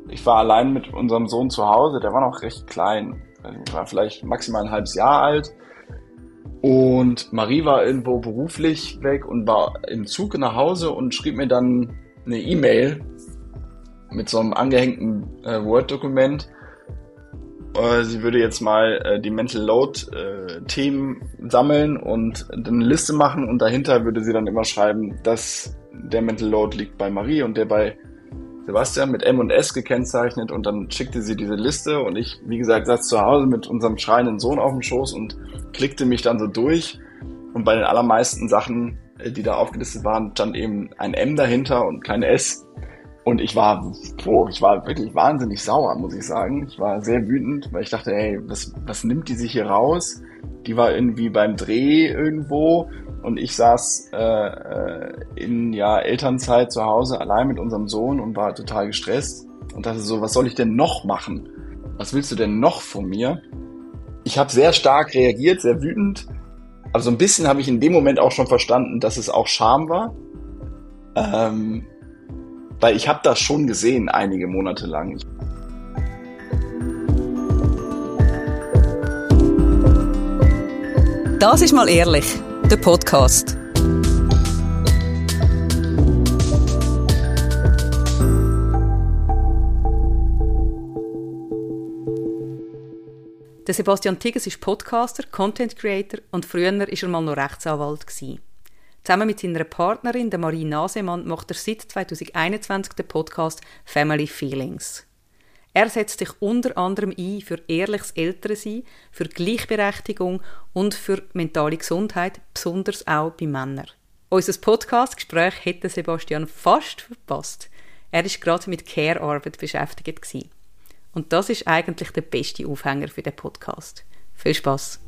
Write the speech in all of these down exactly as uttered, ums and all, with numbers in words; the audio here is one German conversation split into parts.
ich war allein mit unserem Sohn zu Hause, der war noch recht klein, er war vielleicht maximal ein halbes Jahr alt. Und Marie war irgendwo beruflich weg und war im Zug nach Hause und schrieb mir dann eine E-Mail mit so einem angehängten äh, Word-Dokument. Äh, sie würde jetzt mal äh, die Mental Load-Themen äh, sammeln und dann eine Liste machen und dahinter würde sie dann immer schreiben, dass der Mental Load liegt bei Marie und der bei Sebastian mit M und S gekennzeichnet, und dann schickte sie diese Liste und ich, wie gesagt, saß zu Hause mit unserem schreienden Sohn auf dem Schoß und klickte mich dann so durch, und bei den allermeisten Sachen, die da aufgelistet waren, stand eben ein M dahinter und kein S, und ich war, boah, ich war wirklich wahnsinnig sauer, muss ich sagen. Ich war sehr wütend, weil ich dachte, hey, was, was nimmt die sich hier raus? Die war irgendwie beim Dreh irgendwo und ich saß äh, in ja, Elternzeit zu Hause allein mit unserem Sohn und war total gestresst und dachte so, was soll ich denn noch machen? Was willst du denn noch von mir? Ich habe sehr stark reagiert, sehr wütend, aber so ein bisschen habe ich in dem Moment auch schon verstanden, dass es auch Scham war. Ähm, weil ich habe das schon gesehen, einige Monate lang. Das ist mal ehrlich, der Podcast. Der Sebastian Tigges ist Podcaster, Content Creator und früher war er mal noch Rechtsanwalt gewesen. Zusammen mit seiner Partnerin, der Marie Nasemann, macht er seit zwanzig einundzwanzig den Podcast Family Feelings. Er setzt sich unter anderem ein für ehrliches Elternsein, für Gleichberechtigung und für mentale Gesundheit, besonders auch bei Männern. Unser Podcast-Gespräch hätte Sebastian fast verpasst. Er war gerade mit Care-Arbeit beschäftigt gewesen. Und das ist eigentlich der beste Aufhänger für den Podcast. Viel Spass!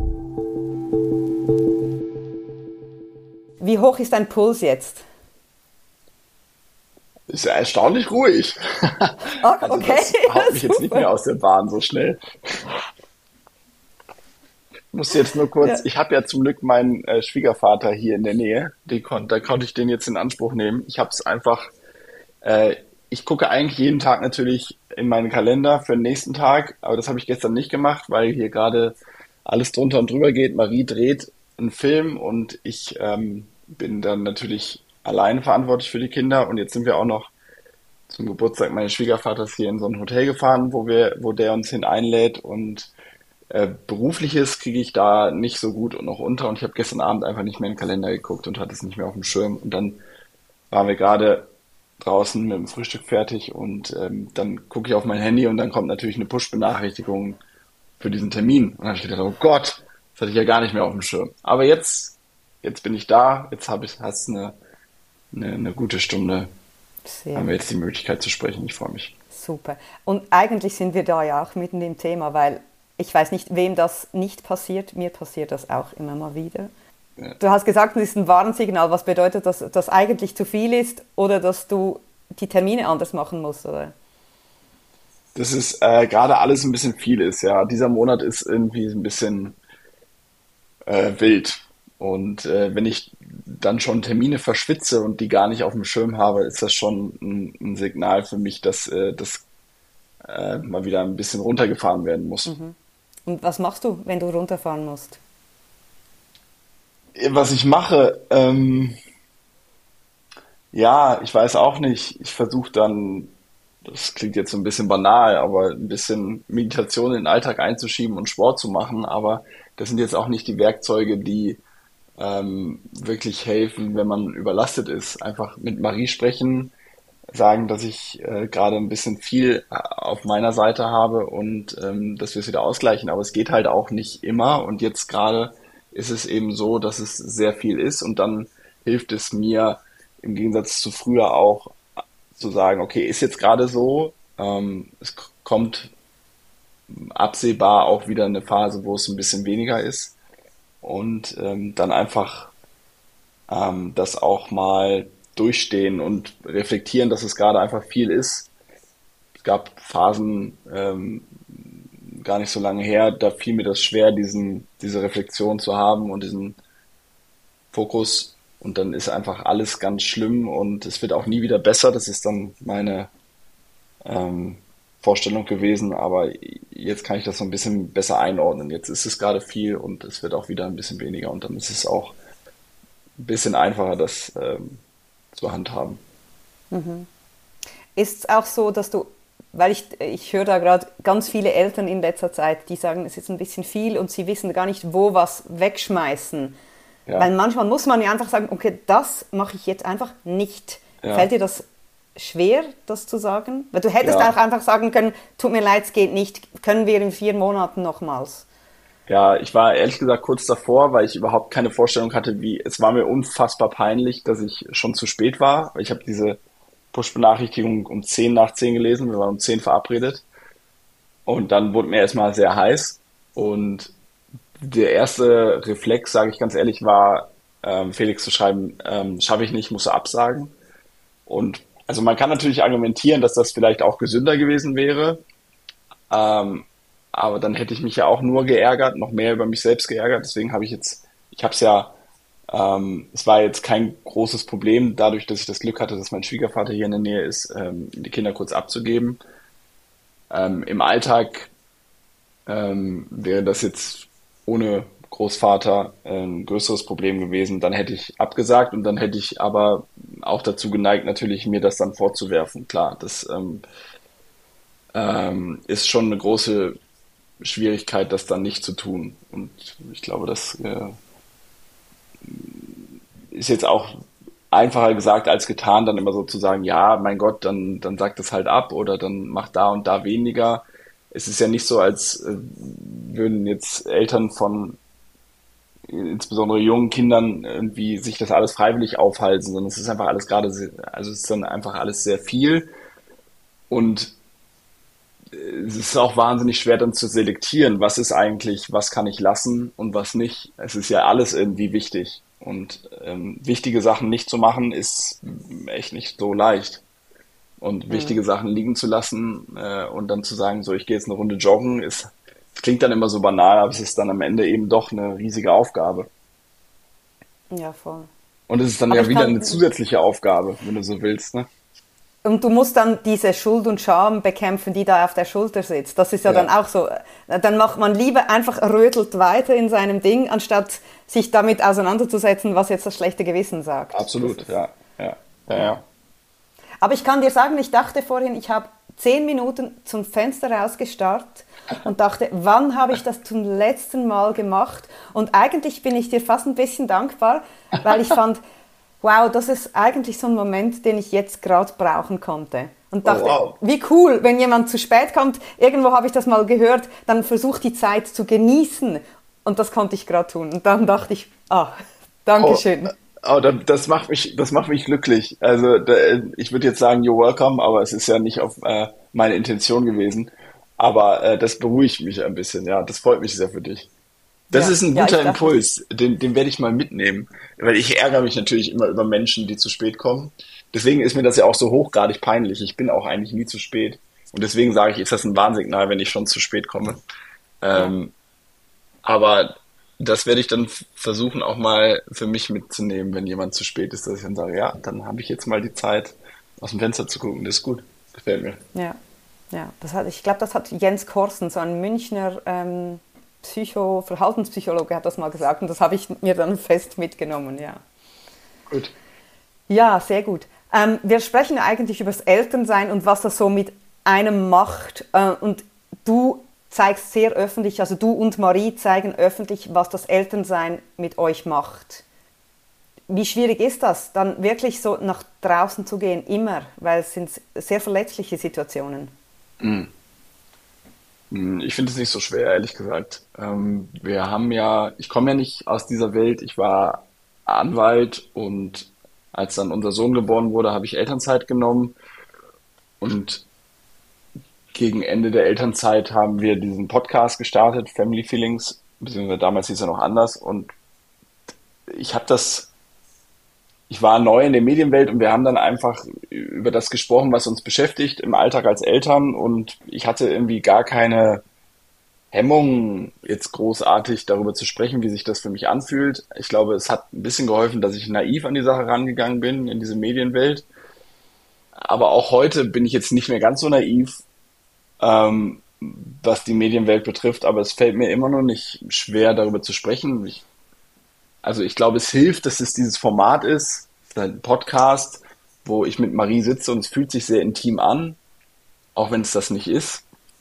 Wie hoch ist dein Puls jetzt? Ist ja erstaunlich ruhig. Ah, also okay. Das haut mich jetzt nicht mehr aus der Bahn so schnell. Ich muss jetzt nur kurz, ja. Ich habe ja zum Glück meinen äh, Schwiegervater hier in der Nähe. Die kon- da konnte ich den jetzt in Anspruch nehmen. Ich habe es einfach, äh, ich gucke eigentlich jeden Tag natürlich in meinen Kalender für den nächsten Tag, aber das habe ich gestern nicht gemacht, weil hier gerade alles drunter und drüber geht. Marie dreht einen Film und ich ähm, bin dann natürlich alleine verantwortlich für die Kinder, und jetzt sind wir auch noch zum Geburtstag meines Schwiegervaters hier in so ein Hotel gefahren, wo wir, wo der uns hin einlädt, und äh, Berufliches kriege ich da nicht so gut und noch unter, und ich habe gestern Abend einfach nicht mehr in den Kalender geguckt und hatte es nicht mehr auf dem Schirm, und dann waren wir gerade draußen mit dem Frühstück fertig und ähm, dann gucke ich auf mein Handy und dann kommt natürlich eine Push-Benachrichtigung für diesen Termin, und dann habe ich gedacht, oh Gott, das hatte ich ja gar nicht mehr auf dem Schirm. Aber jetzt, jetzt bin ich da, jetzt habe ich, hast eine, eine, eine gute Stunde, Sehr haben wir jetzt die Möglichkeit zu sprechen. Ich freue mich. Super. Und eigentlich sind wir da ja auch mitten im Thema, weil ich weiß nicht, wem das nicht passiert. Mir passiert das auch immer mal wieder. Ja. Du hast gesagt, es ist ein Warnsignal. Was bedeutet das, dass das eigentlich zu viel ist oder dass du die Termine anders machen musst, oder? Das ist äh, gerade alles ein bisschen viel ist, ja. Dieser Monat ist irgendwie ein bisschen äh, wild. Und äh, wenn ich dann schon Termine verschwitze und die gar nicht auf dem Schirm habe, ist das schon ein, ein Signal für mich, dass äh, das äh, mal wieder ein bisschen runtergefahren werden muss. Mhm. Und was machst du, wenn du runterfahren musst? Was ich mache, ähm, ja, ich weiß auch nicht. Ich versuche dann, das klingt jetzt so ein bisschen banal, aber ein bisschen Meditation in den Alltag einzuschieben und Sport zu machen. Aber das sind jetzt auch nicht die Werkzeuge, die ähm, wirklich helfen, wenn man überlastet ist. Einfach mit Marie sprechen, sagen, dass ich äh, gerade ein bisschen viel auf meiner Seite habe und ähm, dass wir es wieder ausgleichen. Aber es geht halt auch nicht immer. Und jetzt gerade ist es eben so, dass es sehr viel ist. Und dann hilft es mir im Gegensatz zu früher auch zu sagen, okay, ist jetzt gerade so. Ähm, es k- kommt absehbar auch wieder eine Phase, wo es ein bisschen weniger ist. Und ähm, dann einfach ähm, das auch mal durchstehen und reflektieren, dass es gerade einfach viel ist. Es gab Phasen, ähm, gar nicht so lange her, da fiel mir das schwer, diesen, diese Reflexion zu haben und diesen Fokus. Und dann ist einfach alles ganz schlimm und es wird auch nie wieder besser. Das ist dann meine, ähm, Vorstellung gewesen, aber jetzt kann ich das so ein bisschen besser einordnen. Jetzt ist es gerade viel und es wird auch wieder ein bisschen weniger und dann ist es auch ein bisschen einfacher, das ähm, zu handhaben. Ist es auch so, dass du, weil ich, ich höre da gerade ganz viele Eltern in letzter Zeit, die sagen, es ist ein bisschen viel und sie wissen gar nicht, wo was wegschmeißen. Weil Ja, manchmal muss man ja einfach sagen, okay, das mache ich jetzt einfach nicht. ja, Fällt dir das schwer, das zu sagen? Weil du hättest auch ja. einfach sagen können, tut mir leid, es geht nicht, können wir in vier Monaten nochmals. Ja, ich war ehrlich gesagt kurz davor, weil ich überhaupt keine Vorstellung hatte, wie, es war mir unfassbar peinlich, dass ich schon zu spät war. Ich habe diese Push-Benachrichtigung um zehn nach zehn gelesen, wir waren um zehn verabredet und dann wurde mir erstmal sehr heiß und der erste Reflex, sage ich ganz ehrlich, war, ähm, Felix zu schreiben, ähm, schaffe ich nicht, muss er absagen. Und also man kann natürlich argumentieren, dass das vielleicht auch gesünder gewesen wäre, ähm, aber dann hätte ich mich ja auch nur geärgert, noch mehr über mich selbst geärgert. Deswegen habe ich jetzt, ich habe es ja, ähm, es war jetzt kein großes Problem, dadurch, dass ich das Glück hatte, dass mein Schwiegervater hier in der Nähe ist, ähm, die Kinder kurz abzugeben. Ähm, im Alltag ähm, wäre das jetzt ohne Großvater äh, ein größeres Problem gewesen. Dann hätte ich abgesagt und dann hätte ich aber auch dazu geneigt, natürlich mir das dann vorzuwerfen. Klar, das ähm, ähm, ist schon eine große Schwierigkeit, das dann nicht zu tun. Und ich glaube, das äh, ist jetzt auch einfacher gesagt als getan, dann immer so zu sagen, ja, mein Gott, dann, dann sagt es halt ab oder dann macht da und da weniger. Es ist ja nicht so, als äh, würden jetzt Eltern von insbesondere jungen Kindern irgendwie sich das alles freiwillig aufhalsen, sondern es ist einfach alles gerade, sehr, also es ist dann einfach alles sehr viel und es ist auch wahnsinnig schwer dann zu selektieren, was ist eigentlich, was kann ich lassen und was nicht. Es ist ja alles irgendwie wichtig und ähm, wichtige Sachen nicht zu machen ist echt nicht so leicht. Und wichtige Sachen liegen zu lassen äh, und dann zu sagen, so ich gehe jetzt eine Runde joggen, ist, es klingt dann immer so banal, aber es ist dann am Ende eben doch eine riesige Aufgabe. Ja, voll. Und es ist dann Aber ja ich wieder eine kann, zusätzliche Aufgabe, wenn du so willst, ne? und du musst dann diese Schuld und Scham bekämpfen, die da auf der Schulter sitzt. Das ist ja dann Ja, auch so. Dann macht man lieber einfach rödelt weiter in seinem Ding, anstatt sich damit auseinanderzusetzen, was jetzt das schlechte Gewissen sagt. Das absolut, ist, ja, ja, ja, ja. ja. Aber ich kann dir sagen, ich dachte vorhin, ich habe zehn Minuten zum Fenster rausgestarrt und dachte, wann habe ich das zum letzten Mal gemacht? Und eigentlich bin ich dir fast ein bisschen dankbar, weil ich fand, wow, das ist eigentlich so ein Moment, den ich jetzt gerade brauchen konnte. Und Oh, dachte, wow. wie cool, wenn jemand zu spät kommt, irgendwo habe ich das mal gehört, dann versuch die Zeit zu genießen. Und das konnte ich gerade tun. Und dann dachte ich, ah, Oh, Dankeschön. oh, da- das macht mich, das macht mich glücklich. Also da, ich würde jetzt sagen, you're welcome, aber es ist ja nicht auf äh, meine Intention gewesen. Aber äh, das beruhigt mich ein bisschen. Ja, das freut mich sehr für dich. Das Ja, ist ein ja, guter ich dachte, Impuls, den, den werde ich mal mitnehmen, weil ich ärgere mich natürlich immer über Menschen, die zu spät kommen. Deswegen ist mir das ja auch so hochgradig peinlich. Ich bin auch eigentlich nie zu spät. Und deswegen sage ich, ist das ein Warnsignal, wenn ich schon zu spät komme. ja. Ähm, aber das werde ich dann f- versuchen auch mal für mich mitzunehmen, wenn jemand zu spät ist, dass ich dann sage, ja, dann habe ich jetzt mal die Zeit, aus dem Fenster zu gucken. Das ist gut. Gefällt mir. Ja, ja. Das hat, ich glaube, das hat Jens Korsen, so ein Münchner ähm, Psycho, Verhaltenspsychologe, hat das mal gesagt und das habe ich mir dann fest mitgenommen, ja. Gut. Ja, sehr gut. Ähm, wir sprechen ja eigentlich über das Elternsein und was das so mit einem macht. Äh, und du zeigst sehr öffentlich, also du und Marie zeigen öffentlich, was das Elternsein mit euch macht. Wie schwierig ist das, dann wirklich so nach draußen zu gehen, immer, weil es sind sehr verletzliche Situationen. Mm. Mm, Ich finde es nicht so schwer, ehrlich gesagt. Ähm, wir haben ja, ich komme ja nicht aus dieser Welt. Ich war Anwalt und als dann unser Sohn geboren wurde, habe ich Elternzeit genommen und gegen Ende der Elternzeit haben wir diesen Podcast gestartet, Family Feelings, beziehungsweise damals hieß er noch anders und ich habe das, ich war neu in der Medienwelt und wir haben dann einfach über das gesprochen, was uns beschäftigt im Alltag als Eltern und ich hatte irgendwie gar keine Hemmung, jetzt großartig darüber zu sprechen, wie sich das für mich anfühlt. Ich glaube, es hat ein bisschen geholfen, dass ich naiv an die Sache rangegangen bin, in diese Medienwelt. aber auch heute bin ich jetzt nicht mehr ganz so naiv, ähm, was die Medienwelt betrifft, aber es fällt mir immer noch nicht schwer, darüber zu sprechen. Ich, also ich glaube, es hilft, dass es dieses Format ist, ein Podcast, wo ich mit Marie sitze und es fühlt sich sehr intim an, auch wenn es das nicht ist.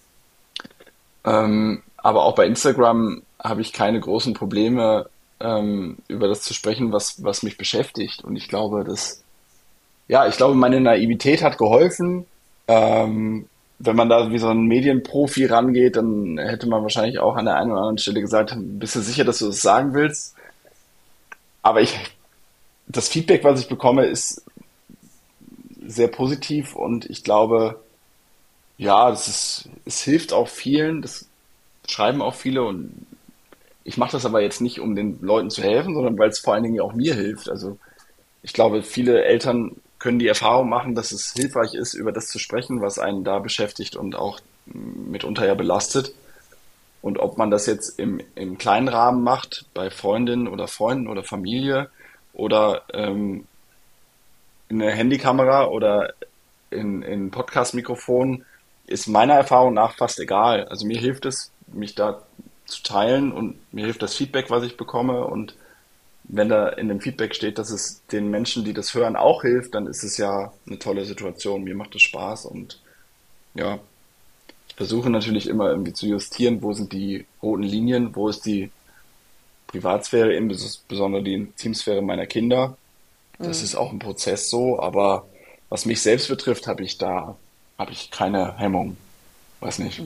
Ähm, aber auch bei Instagram habe ich keine großen Probleme, ähm, über das zu sprechen, was, was mich beschäftigt. Und ich glaube, dass, ja, ich glaube, meine Naivität hat geholfen. Ähm, wenn man da wie so ein Medienprofi rangeht, dann hätte man wahrscheinlich auch an der einen oder anderen Stelle gesagt, bist du sicher, dass du das sagen willst? Aber ich, das Feedback, was ich bekomme, ist sehr positiv und ich glaube, ja, das ist, es hilft auch vielen, das schreiben auch viele und ich mache das aber jetzt nicht, um den Leuten zu helfen, sondern weil es vor allen Dingen auch mir hilft. Also ich glaube, viele Eltern können die Erfahrung machen, dass es hilfreich ist, über das zu sprechen, was einen da beschäftigt und auch mitunter ja belastet. Und ob man das jetzt im, im kleinen Rahmen macht, bei Freundinnen oder Freunden oder Familie oder ähm, in eine Handykamera oder in, in Podcast-Mikrofon, ist meiner Erfahrung nach fast egal. Also mir hilft es, mich da zu teilen und mir hilft das Feedback, was ich bekomme. Und wenn da in dem Feedback steht, dass es den Menschen, die das hören, auch hilft, dann ist es ja eine tolle Situation. Mir macht es Spaß und ja, ich versuche natürlich immer irgendwie zu justieren, wo sind die roten Linien, wo ist die Privatsphäre, insbesondere die Intimsphäre meiner Kinder. Das ist auch ein Prozess so, aber was mich selbst betrifft, habe ich da, habe ich keine Hemmung. Weiß nicht.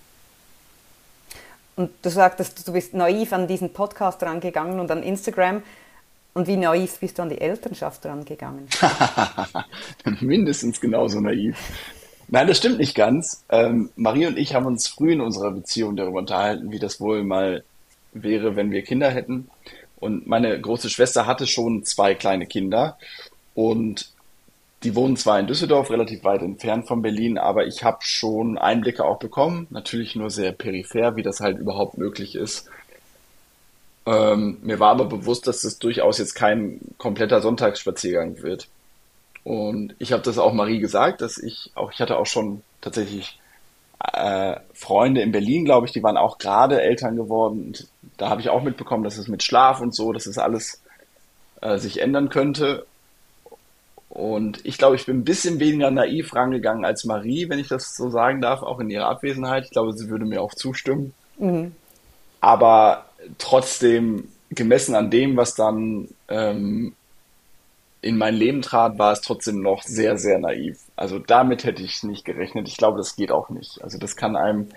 Und du sagtest, du bist naiv an diesen Podcast rangegangen und an Instagram. Und wie naiv bist du an die Elternschaft rangegangen? Mindestens genauso naiv. Nein, das stimmt nicht ganz. Ähm, Marie und ich haben uns früh in unserer Beziehung darüber unterhalten, wie das wohl mal wäre, wenn wir Kinder hätten. Und meine große Schwester hatte schon zwei kleine Kinder und die wohnen zwar in Düsseldorf, relativ weit entfernt von Berlin, aber ich habe schon Einblicke auch bekommen, natürlich nur sehr peripher, wie das halt überhaupt möglich ist. Ähm, mir war aber bewusst, dass das durchaus jetzt kein kompletter Sonntagsspaziergang wird. Und ich habe das auch Marie gesagt, dass ich auch, ich hatte auch schon tatsächlich äh, Freunde in Berlin, glaube ich, die waren auch gerade Eltern geworden. Und da habe ich auch mitbekommen, dass es mit Schlaf und so, dass es alles äh, sich ändern könnte. Und ich glaube, ich bin ein bisschen weniger naiv rangegangen als Marie, wenn ich das so sagen darf, auch in ihrer Abwesenheit. Ich glaube, sie würde mir auch zustimmen. Aber trotzdem, gemessen an dem, was dann ähm, in mein Leben trat, war es trotzdem noch sehr, sehr naiv. Also damit hätte ich nicht gerechnet. Ich glaube, das geht auch nicht. Also das kann einem,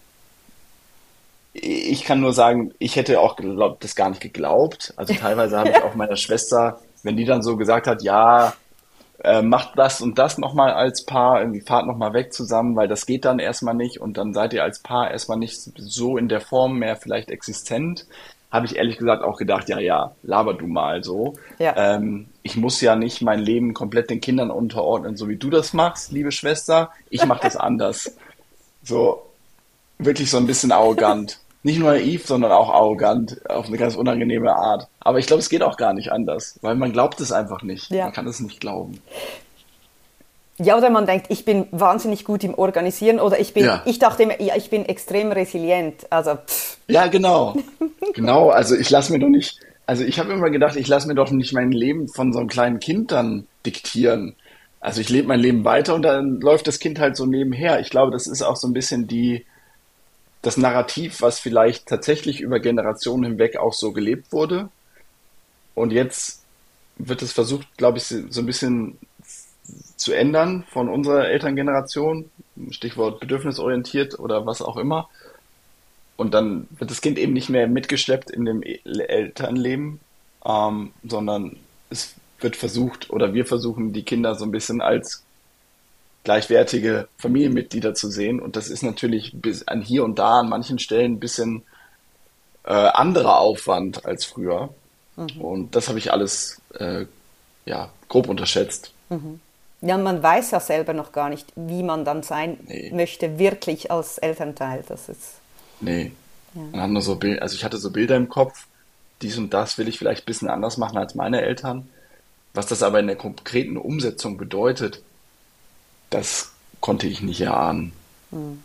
ich kann nur sagen, ich hätte auch geglaubt, das gar nicht geglaubt. Also teilweise habe ich auch meiner Schwester, wenn die dann so gesagt hat, ja, äh, macht das und das nochmal als Paar, irgendwie fahrt nochmal weg zusammen, weil das geht dann erstmal nicht und dann seid ihr als Paar erstmal nicht so in der Form mehr vielleicht existent, habe ich ehrlich gesagt auch gedacht, ja, ja, laber du mal so. Ja. Ähm, ich muss ja nicht mein Leben komplett den Kindern unterordnen, so wie du das machst, liebe Schwester. Ich mache das anders. So, wirklich so ein bisschen arrogant. Nicht nur naiv, sondern auch arrogant, auf eine ganz unangenehme Art. Aber ich glaube, es geht auch gar nicht anders, weil man glaubt es einfach nicht. Ja. Man kann es nicht glauben. Ja, oder man denkt, ich bin wahnsinnig gut im Organisieren oder ich bin, Ja. ich dachte immer, ja, ich bin extrem resilient. Also, pff. Ja, genau. Genau, also ich lasse mir doch nicht, also ich habe immer gedacht, ich lasse mir doch nicht mein Leben von so einem kleinen Kind dann diktieren. Also ich lebe mein Leben weiter und dann läuft das Kind halt so nebenher. Ich glaube, das ist auch so ein bisschen die, das Narrativ, was vielleicht tatsächlich über Generationen hinweg auch so gelebt wurde. Und jetzt wird es versucht, glaube ich, so ein bisschen zu ändern von unserer Elterngeneration. Stichwort bedürfnisorientiert oder was auch immer. Und dann wird das Kind eben nicht mehr mitgeschleppt in dem Elternleben, ähm, sondern es wird versucht oder wir versuchen, die Kinder so ein bisschen als gleichwertige Familienmitglieder zu sehen. Und das ist natürlich bis an hier und da an manchen Stellen ein bisschen äh, anderer Aufwand als früher. Und das habe ich alles äh, ja, grob unterschätzt. Ja, man weiß ja selber noch gar nicht, wie man dann sein Nee. möchte, wirklich als Elternteil. Das ist, Nee. Man hat nur so Bild, also ich hatte so Bilder im Kopf, dies und das will ich vielleicht ein bisschen anders machen als meine Eltern. Was das aber in der konkreten Umsetzung bedeutet, das konnte ich nicht erahnen. Mhm.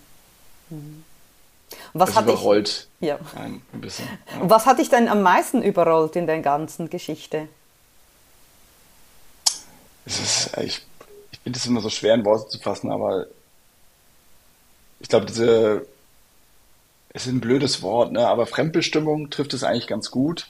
Was Das hat dich, überrollt ja. ein, ein bisschen. Ja. Was hat dich denn am meisten überrollt in der ganzen Geschichte? Es ist, ich, ich finde es immer so schwer in Worte zu fassen, aber ich glaube, diese, es ist ein blödes Wort, ne? Aber Fremdbestimmung trifft es eigentlich ganz gut.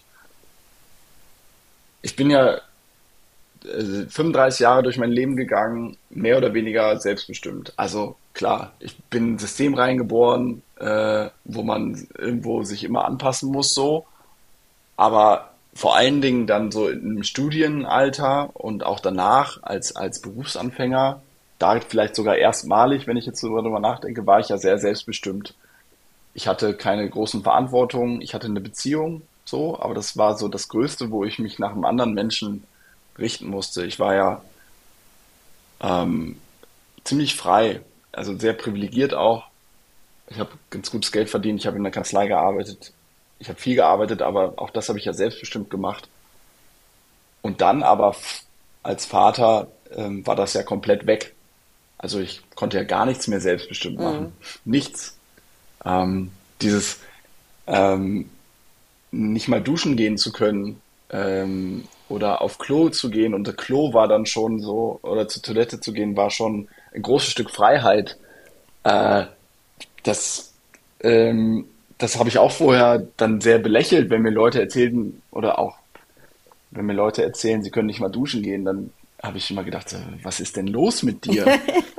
Ich bin ja äh, fünfunddreißig Jahre durch mein Leben gegangen, mehr oder weniger selbstbestimmt. Also klar, ich bin in ein System reingeboren, äh, wo man irgendwo sich immer anpassen muss, so. Aber vor allen Dingen dann so im Studienalter und auch danach als, als Berufsanfänger, da vielleicht sogar erstmalig, wenn ich jetzt so darüber nachdenke, war ich ja sehr selbstbestimmt. Ich hatte keine großen Verantwortungen, ich hatte eine Beziehung, so, aber das war so das Größte, wo ich mich nach einem anderen Menschen richten musste. Ich war ja ähm, ziemlich frei, also sehr privilegiert auch. Ich habe ganz gutes Geld verdient, ich habe in der Kanzlei gearbeitet, ich habe viel gearbeitet, aber auch das habe ich ja selbstbestimmt gemacht. Und dann aber f- als Vater ähm, war das ja komplett weg. Also ich konnte ja gar nichts mehr selbstbestimmt machen. Nichts. Ähm, dieses ähm, nicht mal duschen gehen zu können ähm, oder auf Klo zu gehen und der Klo war dann schon so, oder zur Toilette zu gehen, war schon ein großes Stück Freiheit. Äh, das ähm, das habe ich auch vorher dann sehr belächelt, wenn mir Leute erzählten, oder auch wenn mir Leute erzählen, sie können nicht mal duschen gehen, dann habe ich immer gedacht, so, was ist denn los mit dir?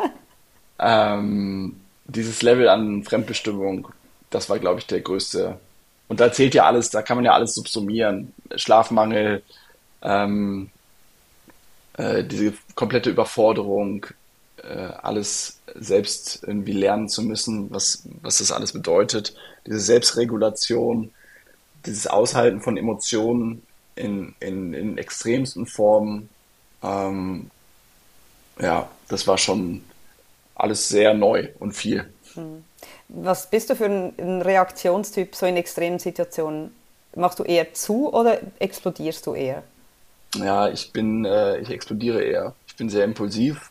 Ähm, dieses Level an Fremdbestimmung, das war, glaube ich, der größte. Und da zählt ja alles, da kann man ja alles subsumieren. Schlafmangel, ähm, äh, diese komplette Überforderung, äh, alles selbst irgendwie lernen zu müssen, was, was das alles bedeutet. Diese Selbstregulation, dieses Aushalten von Emotionen in, in, in extremsten Formen. Ähm, ja, das war schon alles sehr neu und viel. Was bist du für ein, ein Reaktionstyp so in extremen Situationen? Machst du eher zu oder explodierst du eher? Ja, ich bin, äh, ich explodiere eher. Ich bin sehr impulsiv.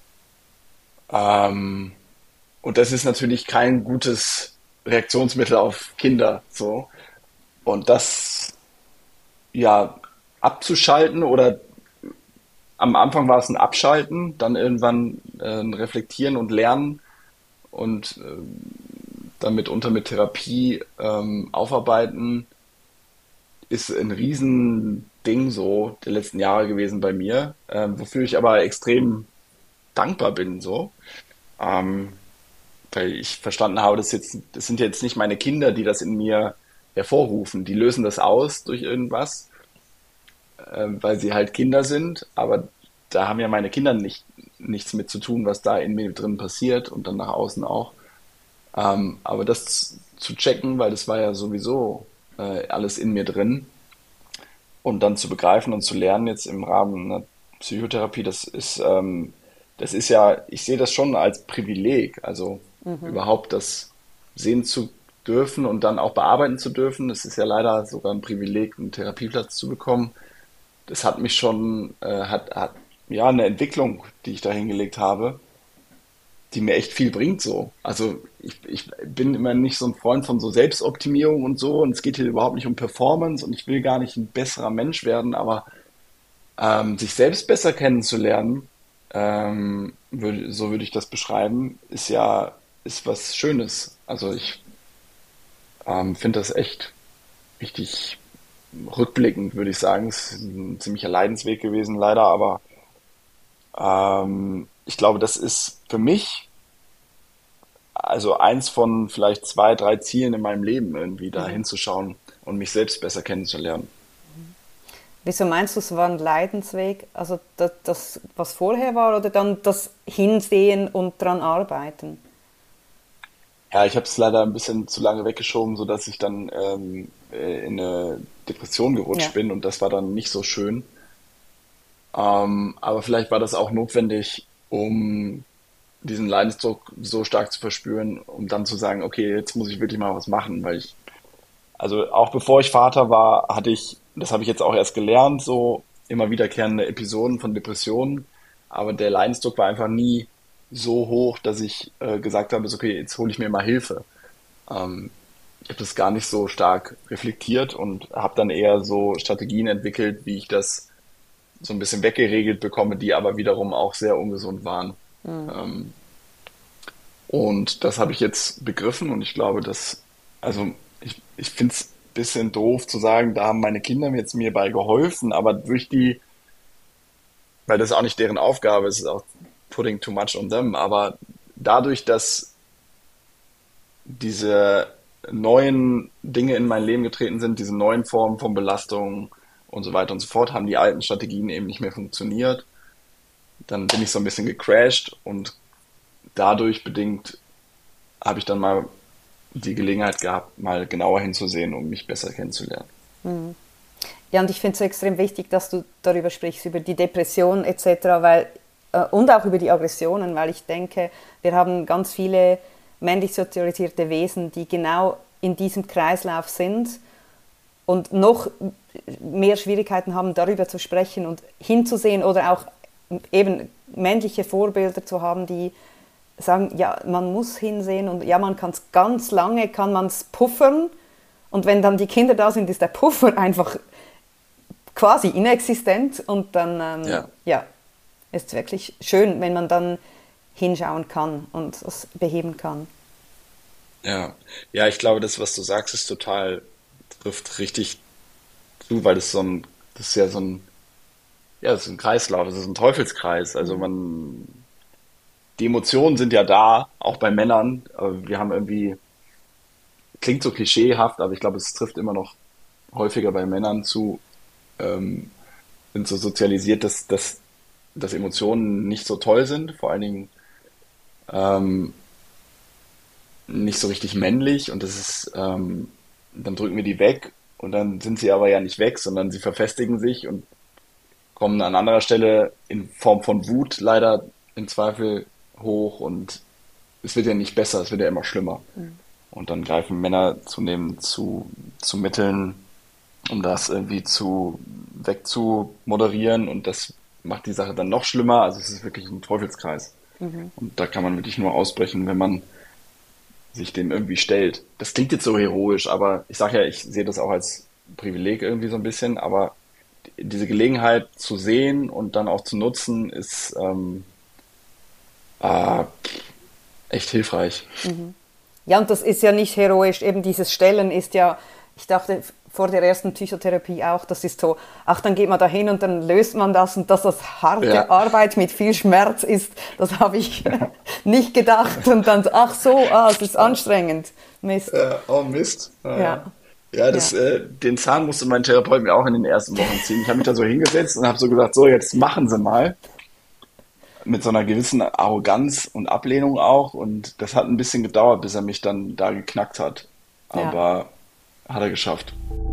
Ähm, und das ist natürlich kein gutes Reaktionsmittel auf Kinder, so. Und das, ja, abzuschalten oder am Anfang war es ein Abschalten, dann irgendwann äh, ein Reflektieren und Lernen und äh, dann mitunter mit Therapie ähm, aufarbeiten, ist ein Riesending so der letzten Jahre gewesen bei mir, ähm, wofür ich aber extrem dankbar bin, so. Ähm, weil ich verstanden habe, dass jetzt, das sind jetzt nicht meine Kinder, die das in mir hervorrufen. Die lösen das aus durch irgendwas, ähm, weil sie halt Kinder sind, aber da haben ja meine Kinder nicht, nichts mit zu tun, was da in mir drin passiert und dann nach außen auch. Ähm, aber das zu checken, weil das war ja sowieso äh, alles in mir drin und dann zu begreifen und zu lernen jetzt im Rahmen einer Psychotherapie, das ist, ähm, das ist ja, ich sehe das schon als Privileg, also überhaupt das sehen zu dürfen und dann auch bearbeiten zu dürfen. Das ist ja leider sogar ein Privileg, einen Therapieplatz zu bekommen. Das hat mich schon, äh, hat, hat, ja, eine Entwicklung, die ich da hingelegt habe, die mir echt viel bringt so. Also ich, ich bin immer nicht so ein Freund von so Selbstoptimierung und so und es geht hier überhaupt nicht um Performance und ich will gar nicht ein besserer Mensch werden, aber ähm, sich selbst besser kennenzulernen, ähm, würd, so würde ich das beschreiben, ist ja, ist was Schönes. Also ich ähm, finde das echt richtig rückblickend, würde ich sagen. Es ist ein ziemlicher Leidensweg gewesen, leider, aber ähm, ich glaube, das ist für mich also eins von vielleicht zwei, drei Zielen in meinem Leben, irgendwie da hinzuschauen und mich selbst besser kennenzulernen. Wieso meinst du, es war ein Leidensweg? Also das, das, was vorher war oder dann das Hinsehen und dran arbeiten? Ja, ich habe es leider ein bisschen zu lange weggeschoben, sodass ich dann ähm, äh, in eine Depression gerutscht Ja. bin und das war dann nicht so schön. Ähm, aber vielleicht war das auch notwendig, um diesen Leidensdruck so stark zu verspüren, um dann zu sagen, okay, jetzt muss ich wirklich mal was machen, weil ich, also auch bevor ich Vater war, hatte ich, das habe ich jetzt auch erst gelernt, so immer wiederkehrende Episoden von Depressionen, aber der Leidensdruck war einfach nie so hoch, dass ich äh, gesagt habe, so, okay, jetzt hole ich mir mal Hilfe. Ähm, ich habe das gar nicht so stark reflektiert und habe dann eher so Strategien entwickelt, wie ich das so ein bisschen weggeregelt bekomme, die aber wiederum auch sehr ungesund waren. Ähm, und das habe ich jetzt begriffen und ich glaube, dass, also ich, ich finde es ein bisschen doof zu sagen, da haben meine Kinder jetzt mir bei geholfen, aber durch die, weil das ist auch nicht deren Aufgabe, es ist auch putting too much on them, aber dadurch, dass diese neuen Dinge in mein Leben getreten sind, diese neuen Formen von Belastung und so weiter und so fort, haben die alten Strategien eben nicht mehr funktioniert. Dann bin ich so ein bisschen gecrashed und dadurch bedingt habe ich dann mal die Gelegenheit gehabt, mal genauer hinzusehen, um mich besser kennenzulernen. Ja, und ich finde es so extrem wichtig, dass du darüber sprichst, über die Depression et cetera, weil, äh, und auch über die Aggressionen, weil ich denke, wir haben ganz viele männlich sozialisierte Wesen, die genau in diesem Kreislauf sind und noch mehr Schwierigkeiten haben, darüber zu sprechen und hinzusehen oder auch eben männliche Vorbilder zu haben, die sagen, ja, man muss hinsehen und ja, man kann es ganz lange, kann man es puffern und wenn dann die Kinder da sind, ist der Puffer einfach quasi inexistent und dann ähm, Ja, ja, ist es wirklich schön, wenn man dann hinschauen kann und es beheben kann. ja. Ja, ich glaube, das, was du sagst, ist total, trifft richtig zu, weil das so ein, das ist ja so ein, ja, das ist ein Kreislauf, das ist ein Teufelskreis. Also man, die Emotionen sind ja da, auch bei Männern. Aber wir haben irgendwie, klingt so klischeehaft, aber ich glaube, es trifft immer noch häufiger bei Männern zu, ähm, sind so sozialisiert, dass, dass, dass Emotionen nicht so toll sind, vor allen Dingen ähm, nicht so richtig männlich und das ist, ähm, dann drücken wir die weg und dann sind sie aber ja nicht weg, sondern sie verfestigen sich und kommen an anderer Stelle in Form von Wut leider im Zweifel hoch und es wird ja nicht besser, es wird ja immer schlimmer. Und dann greifen Männer zunehmend zu, zu Mitteln, um das irgendwie zu wegzumoderieren und das macht die Sache dann noch schlimmer. Also es ist wirklich ein Teufelskreis. Und da kann man wirklich nur ausbrechen, wenn man sich dem irgendwie stellt. Das klingt jetzt so heroisch, aber ich sage ja, ich sehe das auch als Privileg irgendwie so ein bisschen, aber diese Gelegenheit zu sehen und dann auch zu nutzen, ist ähm, äh, echt hilfreich. Ja, und das ist ja nicht heroisch, eben dieses Stellen ist ja, ich dachte vor der ersten Psychotherapie auch, das ist so, ach, dann geht man da hin und dann löst man das und dass das harte Ja, Arbeit mit viel Schmerz ist, das habe ich nicht gedacht und dann, so, ach so, ah, es ist anstrengend, Mist. ja, oh Mist. Ja, ja. Ja, Ja, das, ja, äh, den Zahn musste mein Therapeut mir auch in den ersten Wochen ziehen. Ich habe mich da so hingesetzt und habe so gesagt, so, jetzt machen Sie mal. Mit so einer gewissen Arroganz und Ablehnung auch. Und das hat ein bisschen gedauert, bis er mich dann da geknackt hat. ja. Aber hat er geschafft.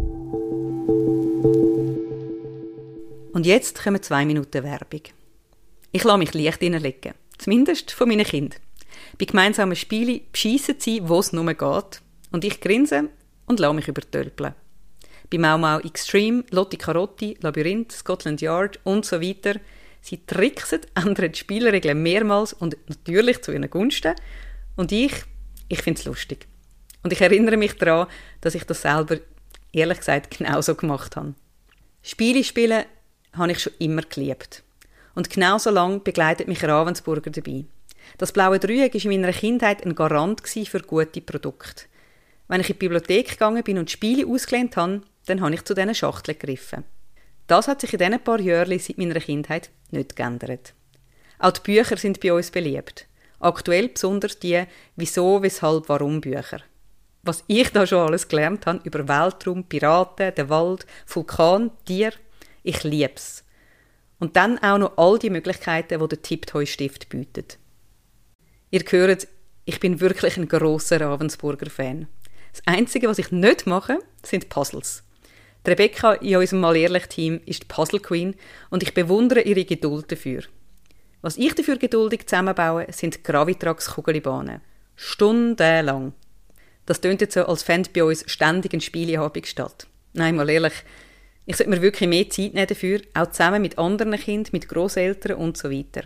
Und jetzt kommen zwei Minuten Werbung. Ich lasse mich leicht reinlegen, zumindest von meinen Kindern. Bei gemeinsamen Spielen beschissen sie, wo es nur geht. Und ich grinse und lasse mich übertölpeln. Bei Mau Mau Extreme, Lotti Carotti, Labyrinth, Scotland Yard und so weiter. Sie tricksen, ändern die Spielregeln mehrmals und natürlich zu ihren Gunsten. Und ich, ich finde es lustig. Und ich erinnere mich daran, dass ich das selber, ehrlich gesagt, genauso gemacht habe. Spiele spielen habe ich schon immer geliebt. Und genauso lange begleitet mich Ravensburger dabei. Das blaue Dreieck war in meiner Kindheit ein Garant für gute Produkte. Wenn ich in die Bibliothek gegangen bin und Spiele ausgelehnt habe, dann habe ich zu diesen Schachteln gegriffen. Das hat sich in diesen paar Jahren seit meiner Kindheit nicht geändert. Auch die Bücher sind bei uns beliebt. Aktuell besonders die Wieso, Weshalb, Warum Bücher. Was ich da schon alles gelernt habe über Weltraum, Piraten, den Wald, Vulkan, Tier, ich liebe es. Und dann auch noch all die Möglichkeiten, die der Tiptoy-Stift bietet. Ihr hört, ich bin wirklich ein grosser Ravensburger-Fan. Das Einzige, was ich nicht mache, sind Puzzles. Die Rebecca in unserem Mal-Ehrlich-Team ist die Puzzle-Queen und ich bewundere ihre Geduld dafür. Was ich dafür geduldig zusammenbaue, sind Gravitrax-Kugelbahnen. Stundenlang. Das tönt jetzt so, als fände bei uns ständig ein Spieleabend statt. Nein, mal ehrlich, ich sollte mir wirklich mehr Zeit nehmen dafür, auch zusammen mit anderen Kindern, mit Grosseltern und so weiter.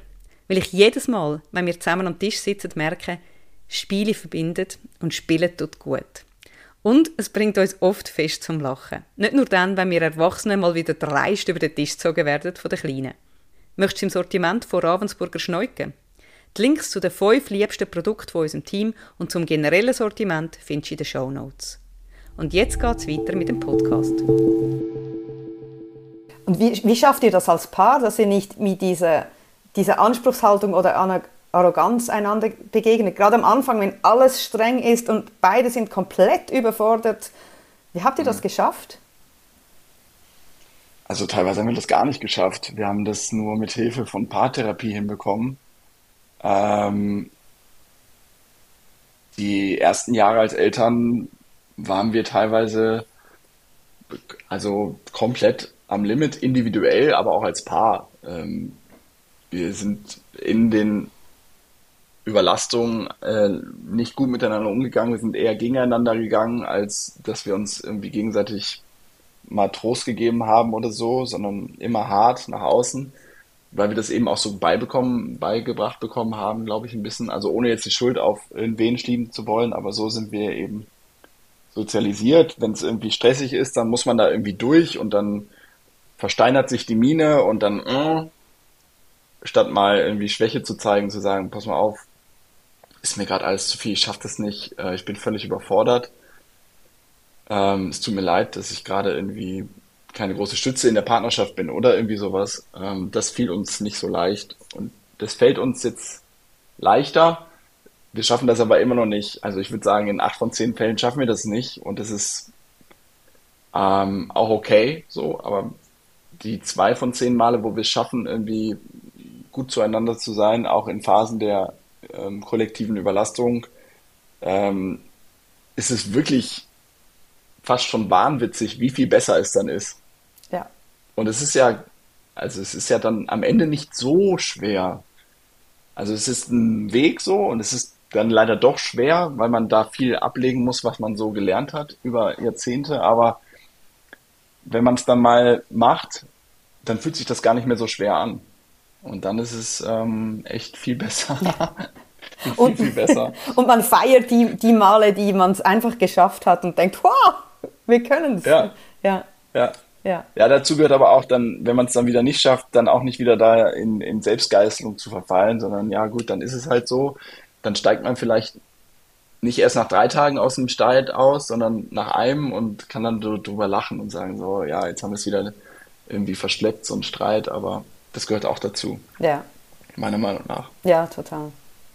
weil ich jedes Mal, wenn wir zusammen am Tisch sitzen, merke, Spiele verbindet und Spielen tut gut. Und es bringt uns oft fest zum Lachen. Nicht nur dann, wenn wir Erwachsenen mal wieder dreist über den Tisch gezogen werden von den Kleinen. Möchtest du im Sortiment von Ravensburger schneuken? Die Links zu den fünf liebsten Produkten von unserem Team und zum generellen Sortiment findest du in den Shownotes. Und jetzt geht es weiter mit dem Podcast. Und wie, wie schafft ihr das als Paar, dass ihr nicht mit dieser, dieser Anspruchshaltung oder Arroganz einander begegnet? Gerade am Anfang, wenn alles streng ist und beide sind komplett überfordert. Wie habt ihr das geschafft? Also teilweise haben wir das gar nicht geschafft. Wir haben das nur mit Hilfe von Paartherapie hinbekommen. Ähm, die ersten Jahre als Eltern waren wir teilweise also komplett am Limit, individuell, aber auch als Paar. Ähm, wir sind in den Überlastungen äh, nicht gut miteinander umgegangen. Wir sind eher gegeneinander gegangen, als dass wir uns irgendwie gegenseitig mal Trost gegeben haben oder so, sondern immer hart nach außen, weil wir das eben auch so beibekommen, beigebracht bekommen haben, glaube ich, ein bisschen. Also ohne jetzt die Schuld auf irgendwen schieben zu wollen, aber so sind wir eben sozialisiert. Wenn es irgendwie stressig ist, dann muss man da irgendwie durch und dann versteinert sich die Miene und dann, äh, statt mal irgendwie Schwäche zu zeigen, zu sagen, pass mal auf, ist mir gerade alles zu viel, ich schaffe das nicht, äh, ich bin völlig überfordert. Ähm, es tut mir leid, dass ich gerade irgendwie keine große Stütze in der Partnerschaft bin oder irgendwie sowas. Ähm, das fiel uns nicht so leicht und das fällt uns jetzt leichter. Wir schaffen das aber immer noch nicht. Also ich würde sagen, in acht von zehn Fällen schaffen wir das nicht und das ist ähm, auch okay so, aber die zwei von zehn Male, wo wir es schaffen, irgendwie gut zueinander zu sein, auch in Phasen der ähm, kollektiven Überlastung, ähm, ist es wirklich fast schon wahnwitzig, wie viel besser es dann ist. Ja. Und es ist ja, also es ist ja dann am Ende nicht so schwer. Also es ist ein Weg so und es ist dann leider doch schwer, weil man da viel ablegen muss, was man so gelernt hat über Jahrzehnte. Aber wenn man es dann mal macht, dann fühlt sich das gar nicht mehr so schwer an. Und dann ist es ähm, echt viel besser. viel, Und, viel besser. und man feiert die, die Male, die man es einfach geschafft hat und denkt, wow, wir können es. Ja, Ja, ja. ja, Ja, dazu gehört aber auch dann, wenn man es dann wieder nicht schafft, dann auch nicht wieder da in, in Selbstgeißelung zu verfallen, sondern ja gut, dann ist es halt so. Dann steigt man vielleicht nicht erst nach drei Tagen aus dem Streit aus, sondern nach einem und kann dann so drüber lachen und sagen so, ja, jetzt haben wir es wieder irgendwie verschleppt, so ein Streit, aber das gehört auch dazu, ja, meiner Meinung nach. ja, total.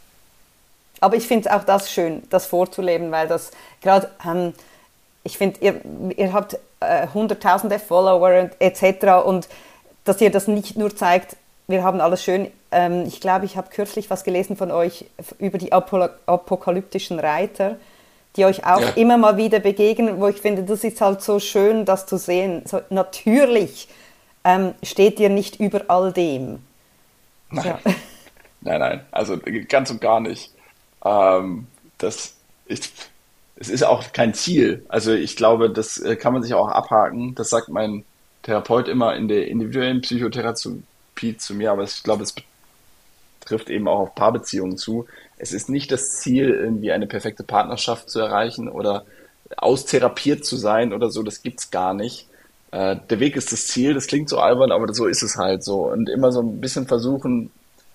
Aber ich finde auch das schön, das vorzuleben, weil das gerade, ähm, ich finde, ihr, ihr habt äh, hunderttausende Follower und et cetera und dass ihr das nicht nur zeigt, wir haben alles schön. Ähm, ich glaube, ich habe kürzlich was gelesen von euch über die Apo- apokalyptischen Reiter, die euch auch Ja. immer mal wieder begegnen, wo ich finde, das ist halt so schön, das zu sehen. So, natürlich ähm, steht ihr nicht über all dem. Nein, Ja. nein, nein, also ganz und gar nicht. Ähm, das ist, es ist auch kein Ziel. Also ich glaube, das äh, kann man sich auch abhaken. Das sagt mein Therapeut immer in der individuellen Psychotherapie zu mir, aber ich glaube, es trifft eben auch auf Paarbeziehungen zu. Es ist nicht das Ziel, irgendwie eine perfekte Partnerschaft zu erreichen oder austherapiert zu sein oder so. Das gibt's gar nicht. Äh, der Weg ist das Ziel. Das klingt so albern, aber so ist es halt so. Und immer so ein bisschen versuchen,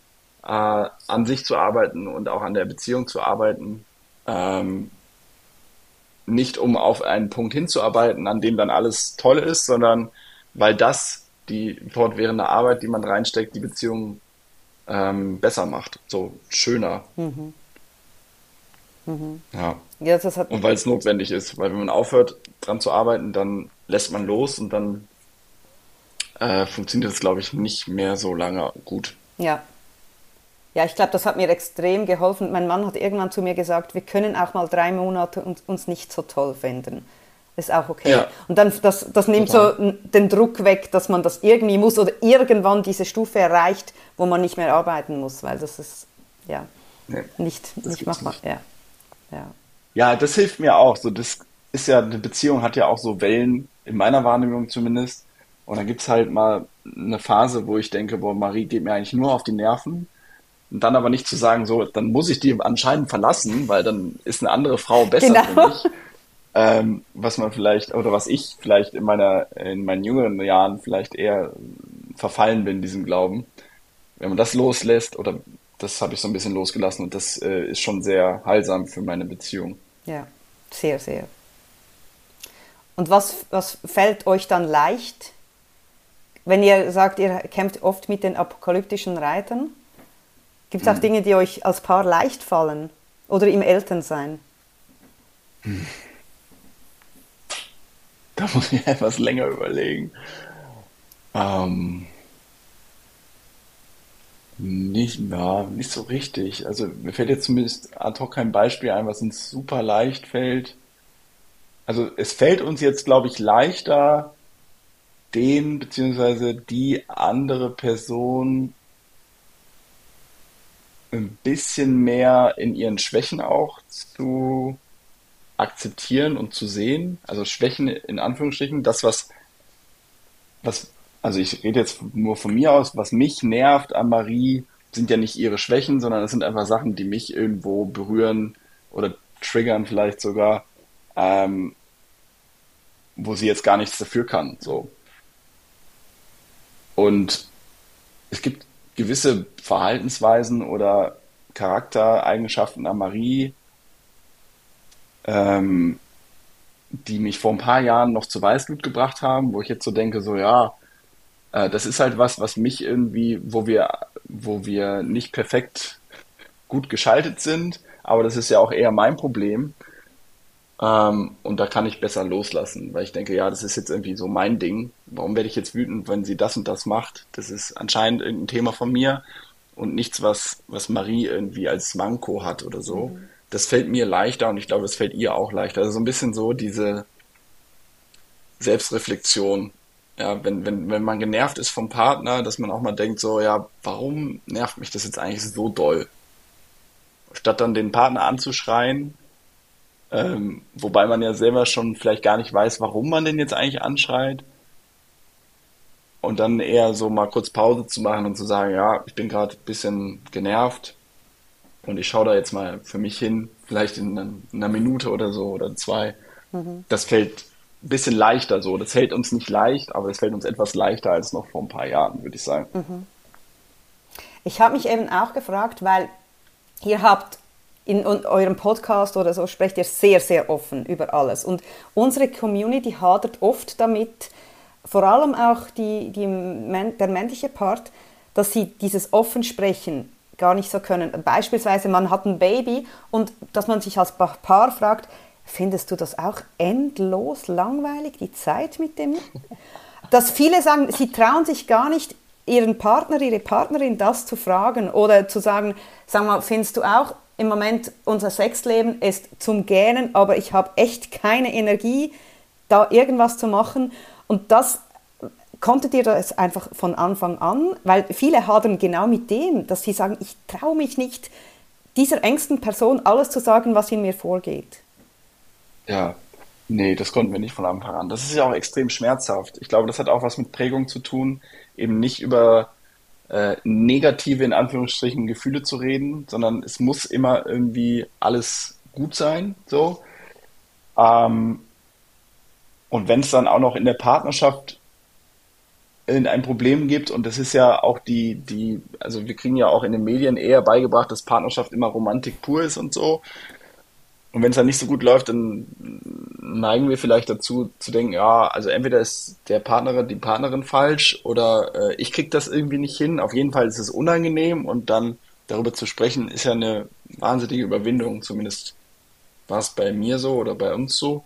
äh, an sich zu arbeiten und auch an der Beziehung zu arbeiten. Ähm, nicht um auf einen Punkt hinzuarbeiten, an dem dann alles toll ist, sondern weil das die fortwährende Arbeit, die man reinsteckt, die Beziehung ähm, besser macht, so schöner. Mhm. Mhm. Ja. Ja, das hat, Und weil es notwendig ist, weil wenn man aufhört, dran zu arbeiten, dann lässt man los und dann äh, funktioniert das, glaube ich, nicht mehr so lange gut. ja. Ja, ich glaube, das hat mir extrem geholfen. Mein Mann hat irgendwann zu mir gesagt, wir können auch mal drei Monate uns, uns nicht so toll finden. Ist auch okay. Ja. Und dann, das, das nimmt Total. so den Druck weg, dass man das irgendwie muss oder irgendwann diese Stufe erreicht, wo man nicht mehr arbeiten muss, weil das ist, ja, Nee, nicht, das nicht gibt's machbar. nicht. Ja, ja. Ja, das hilft mir auch. So, das ist ja, eine Beziehung hat ja auch so Wellen, in meiner Wahrnehmung zumindest. Und dann gibt's halt mal eine Phase, wo ich denke, boah, Marie geht mir eigentlich nur auf die Nerven. Und dann aber nicht zu sagen, so, dann muss ich die anscheinend verlassen, weil dann ist eine andere Frau besser Genau. für mich. Ähm, was man vielleicht, oder was ich vielleicht in meiner, in meinen jüngeren Jahren vielleicht eher verfallen bin, diesem Glauben. Wenn man das loslässt, oder das habe ich so ein bisschen losgelassen und das äh, ist schon sehr heilsam für meine Beziehung. Ja, sehr, sehr. Und was, was fällt euch dann leicht, wenn ihr sagt, ihr kämpft oft mit den apokalyptischen Reitern? Gibt es auch Hm. Dinge, die euch als Paar leicht fallen? Oder im Elternsein? Da muss ich etwas länger überlegen. Ähm, nicht, ja, nicht so richtig. Also mir fällt jetzt zumindest ad hoc kein Beispiel ein, was uns super leicht fällt. Also es fällt uns jetzt, glaube ich, leichter, den beziehungsweise die andere Person ein bisschen mehr in ihren Schwächen auch zu akzeptieren und zu sehen. Also Schwächen in Anführungsstrichen, das, was, was, also ich rede jetzt nur von mir aus, was mich nervt an Marie, sind ja nicht ihre Schwächen, sondern es sind einfach Sachen, die mich irgendwo berühren oder triggern vielleicht sogar, ähm, wo sie jetzt gar nichts dafür kann. So. Und es gibt gewisse Verhaltensweisen oder Charaktereigenschaften an Marie, ähm, die mich vor ein paar Jahren noch zu Weißglut gebracht haben, wo ich jetzt so denke, so ja, äh, das ist halt was, was mich irgendwie, wo wir, wo wir nicht perfekt gut geschaltet sind, aber das ist ja auch eher mein Problem. Ähm, und da kann ich besser loslassen, weil ich denke, ja, das ist jetzt irgendwie so mein Ding. Warum werde ich jetzt wütend, wenn sie das und das macht? Das ist anscheinend irgendein Thema von mir und nichts, was, was Marie irgendwie als Manko hat oder so. Das fällt mir leichter und ich glaube, das fällt ihr auch leichter. Also so ein bisschen so diese Selbstreflexion. Ja, wenn, wenn, wenn man genervt ist vom Partner, dass man auch mal denkt, so, ja, warum nervt mich das jetzt eigentlich so doll? Statt dann den Partner anzuschreien, ähm, wobei man ja selber schon vielleicht gar nicht weiß, warum man den jetzt eigentlich anschreit. Und dann eher so mal kurz Pause zu machen und zu sagen, ja, ich bin gerade ein bisschen genervt und ich schaue da jetzt mal für mich hin, vielleicht in einer, in einer Minute oder so oder zwei. Das fällt ein bisschen leichter so. Das fällt uns nicht leicht, aber es fällt uns etwas leichter als noch vor ein paar Jahren, würde ich sagen. Ich habe mich eben auch gefragt, weil ihr habt in eurem Podcast oder so sprecht ihr sehr, sehr offen über alles. Und unsere Community hadert oft damit, vor allem auch die, die, der männliche Part, dass sie dieses Offensprechen gar nicht so können. Beispielsweise, man hat ein Baby und dass man sich als Paar fragt, findest du das auch endlos langweilig, die Zeit mit dem? Dass viele sagen, sie trauen sich gar nicht, ihren Partner, ihre Partnerin das zu fragen oder zu sagen, sag mal, findest du auch im Moment unser Sexleben ist zum Gähnen, aber ich habe echt keine Energie, da irgendwas zu machen. Und das konntet ihr das einfach von Anfang an, weil viele hadern genau mit dem, dass sie sagen, ich traue mich nicht, dieser engsten Person alles zu sagen, was in mir vorgeht. Ja, nee, das konnten wir nicht von Anfang an. Das ist ja auch extrem schmerzhaft. Ich glaube, das hat auch was mit Prägung zu tun, eben nicht über äh, negative, in Anführungsstrichen, Gefühle zu reden, sondern es muss immer irgendwie alles gut sein, so. Ähm, und wenn es dann auch noch in der Partnerschaft ein Problem gibt, und das ist ja auch die, die, also wir kriegen ja auch in den Medien eher beigebracht, dass Partnerschaft immer Romantik pur ist und so. Und wenn es dann nicht so gut läuft, dann neigen wir vielleicht dazu zu denken, ja, also entweder ist der Partner, die Partnerin falsch oder äh, ich krieg das irgendwie nicht hin. Auf jeden Fall ist es unangenehm und dann darüber zu sprechen, ist ja eine wahnsinnige Überwindung. Zumindest war es bei mir so oder bei uns so.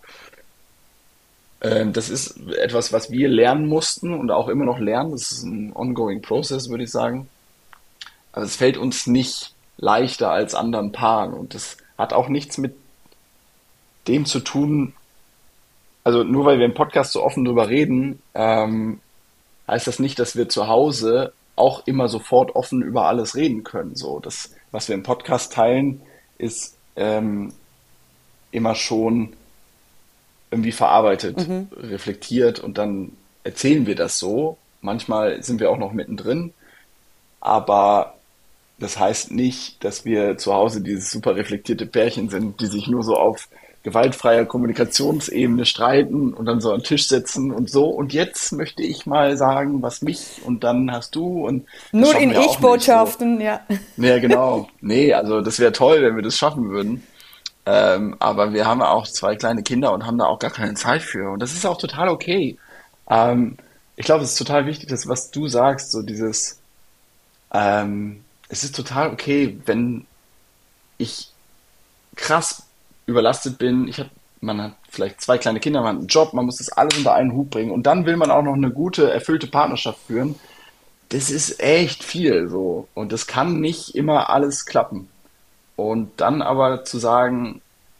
Ähm, das ist etwas, was wir lernen mussten und auch immer noch lernen. Das ist ein ongoing process, würde ich sagen. Also es fällt uns nicht leichter als anderen Paaren und das hat auch nichts mit dem zu tun, also nur weil wir im Podcast so offen drüber reden, ähm, heißt das nicht, dass wir zu Hause auch immer sofort offen über alles reden können. So, das, was wir im Podcast teilen, ist ähm, immer schon irgendwie verarbeitet, reflektiert und dann erzählen wir das so. Manchmal sind wir auch noch mittendrin, aber das heißt nicht, dass wir zu Hause dieses super reflektierte Pärchen sind, die sich nur so auf gewaltfreier Kommunikationsebene streiten und dann so an den Tisch setzen und so. Und jetzt möchte ich mal sagen, was mich und dann hast du und das Nur schaffen in wir auch nicht so. Ich-Botschaften, ja. Ja, genau. Nee, also das wäre toll, wenn wir das schaffen würden. Ähm, aber wir haben ja auch zwei kleine Kinder und haben da auch gar keine Zeit für. Und das ist auch total okay. Ähm, ich glaube, es ist total wichtig, dass was du sagst, so dieses, ähm, es ist total okay, wenn ich krass überlastet bin. Ich hab, man hat vielleicht zwei kleine Kinder, man hat einen Job, man muss das alles unter einen Hut bringen und dann will man auch noch eine gute, erfüllte Partnerschaft führen. Das ist echt viel so und das kann nicht immer alles klappen. Und dann aber zu sagen,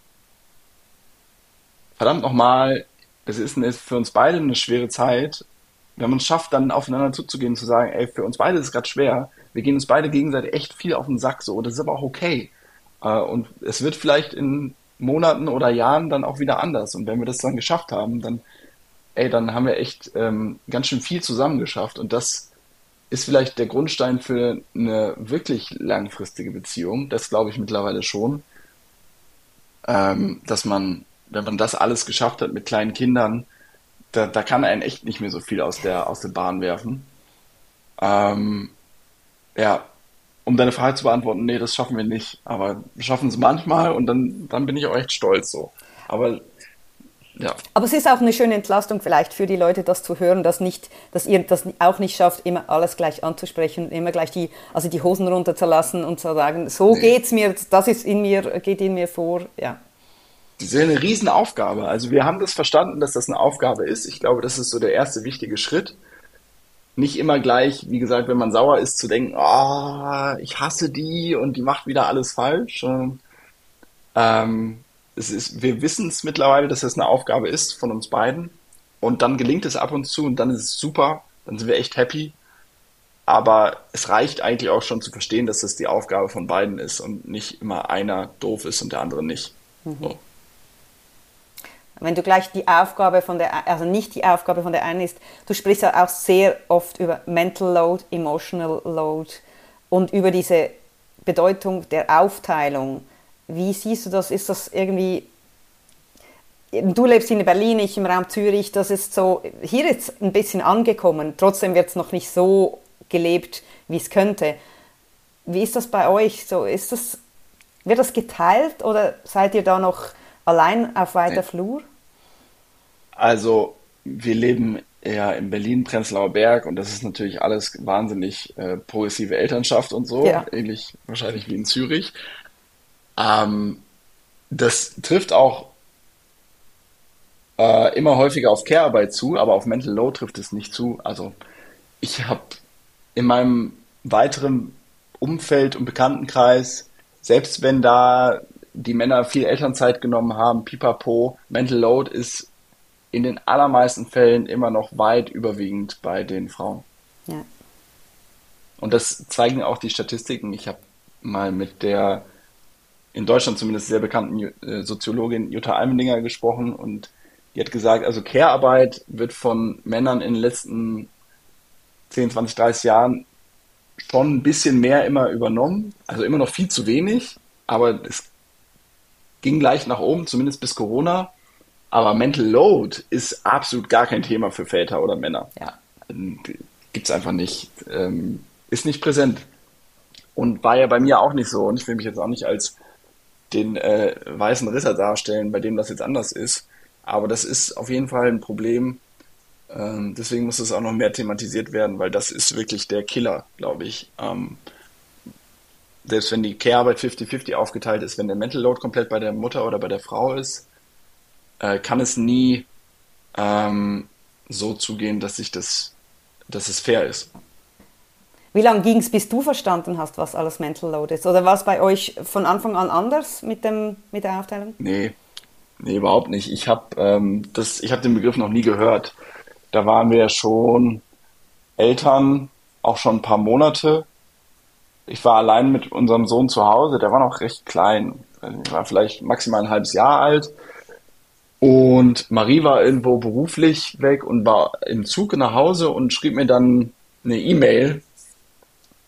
verdammt nochmal, es ist eine, für uns beide eine schwere Zeit. Wenn man es schafft, dann aufeinander zuzugehen, zu sagen, ey, für uns beide ist es gerade schwer. Wir gehen uns beide gegenseitig echt viel auf den Sack so. Und das ist aber auch okay. Äh, Und es wird vielleicht in Monaten oder Jahren dann auch wieder anders. Und wenn wir das dann geschafft haben, dann, ey, dann haben wir echt ähm, ganz schön viel zusammen geschafft. Und das ist vielleicht der Grundstein für eine wirklich langfristige Beziehung. Das glaube ich mittlerweile schon, ähm, dass man, wenn man das alles geschafft hat mit kleinen Kindern, da, da kann einen echt nicht mehr so viel aus der, aus der Bahn werfen. Ähm, ja, um deine Frage zu beantworten, nee, das schaffen wir nicht. Aber wir schaffen es manchmal und dann, dann bin ich auch echt stolz so. Aber ja, Aber es ist auch eine schöne Entlastung vielleicht für die Leute, das zu hören, dass nicht, dass ihr das auch nicht schafft, immer alles gleich anzusprechen, immer gleich die, also die Hosen runterzulassen und zu sagen, so nee. geht's mir, das ist in mir, geht in mir vor, ja. Das ist ja eine Riesenaufgabe. Also wir haben das verstanden, dass das eine Aufgabe ist. Ich glaube, das ist so der erste wichtige Schritt. Nicht immer gleich, wie gesagt, wenn man sauer ist, zu denken, ah, ich hasse die und die macht wieder alles falsch. sondern, Ähm, es ist, wir wissen es mittlerweile, dass das eine Aufgabe ist von uns beiden. Und dann gelingt es ab und zu und dann ist es super. Dann sind wir echt happy. Aber es reicht eigentlich auch schon zu verstehen, dass das die Aufgabe von beiden ist und nicht immer einer doof ist und der andere nicht. So. Wenn du gleich die Aufgabe von der, also nicht die Aufgabe von der einen ist, du sprichst ja auch sehr oft über Mental Load, Emotional Load und über diese Bedeutung der Aufteilung. Wie siehst du das? Ist das irgendwie, du lebst in Berlin, ich im Raum Zürich, das ist so, hier ist ein bisschen angekommen, trotzdem wird es noch nicht so gelebt, wie es könnte. Wie ist das bei euch? So, ist das, wird das geteilt oder seid ihr da noch allein auf weiter Flur? Also, wir leben ja in Berlin, Prenzlauer Berg und das ist natürlich alles wahnsinnig äh, progressive Elternschaft und so, Ja. ähnlich wahrscheinlich wie in Zürich. Ähm, Das trifft auch äh, immer häufiger auf Care-Arbeit zu, aber auf Mental Load trifft es nicht zu. Also ich habe in meinem weiteren Umfeld und Bekanntenkreis, selbst wenn da die Männer viel Elternzeit genommen haben, pipapo, Mental Load ist in den allermeisten Fällen immer noch weit überwiegend bei den Frauen. Ja. Und das zeigen auch die Statistiken. Ich habe mal mit der in Deutschland zumindest sehr bekannten Ju- äh, Soziologin Jutta Almendinger gesprochen und die hat gesagt, also Care-Arbeit wird von Männern in den letzten zehn, zwanzig, dreißig Jahren schon ein bisschen mehr immer übernommen. Also immer noch viel zu wenig, aber es ging leicht nach oben, zumindest bis Corona. Aber Mental Load ist absolut gar kein Thema für Väter oder Männer. Ja. Gibt's einfach nicht. Ähm, ist nicht präsent. Und war ja bei mir auch nicht so. Und ich will mich jetzt auch nicht als den äh, weißen Ritter darstellen, bei dem das jetzt anders ist. Aber das ist auf jeden Fall ein Problem. Ähm, deswegen muss es auch noch mehr thematisiert werden, weil das ist wirklich der Killer, glaube ich. Ähm, selbst wenn die Care-Arbeit fünfzig fünfzig aufgeteilt ist, wenn der Mental Load komplett bei der Mutter oder bei der Frau ist, äh, kann es nie ähm, so zugehen, dass sich das, dass es fair ist. Wie lange ging es, bis du verstanden hast, was alles Mental Load ist? Oder war es bei euch von Anfang an anders mit dem, mit der Aufteilung? Nee, nee, überhaupt nicht. Ich habe ähm, das, ich habe den Begriff noch nie gehört. Da waren wir schon Eltern, auch schon ein paar Monate. Ich war allein mit unserem Sohn zu Hause, der war noch recht klein. Er war vielleicht maximal ein halbes Jahr alt. Und Marie war irgendwo beruflich weg und war im Zug nach Hause und schrieb mir dann eine E-Mail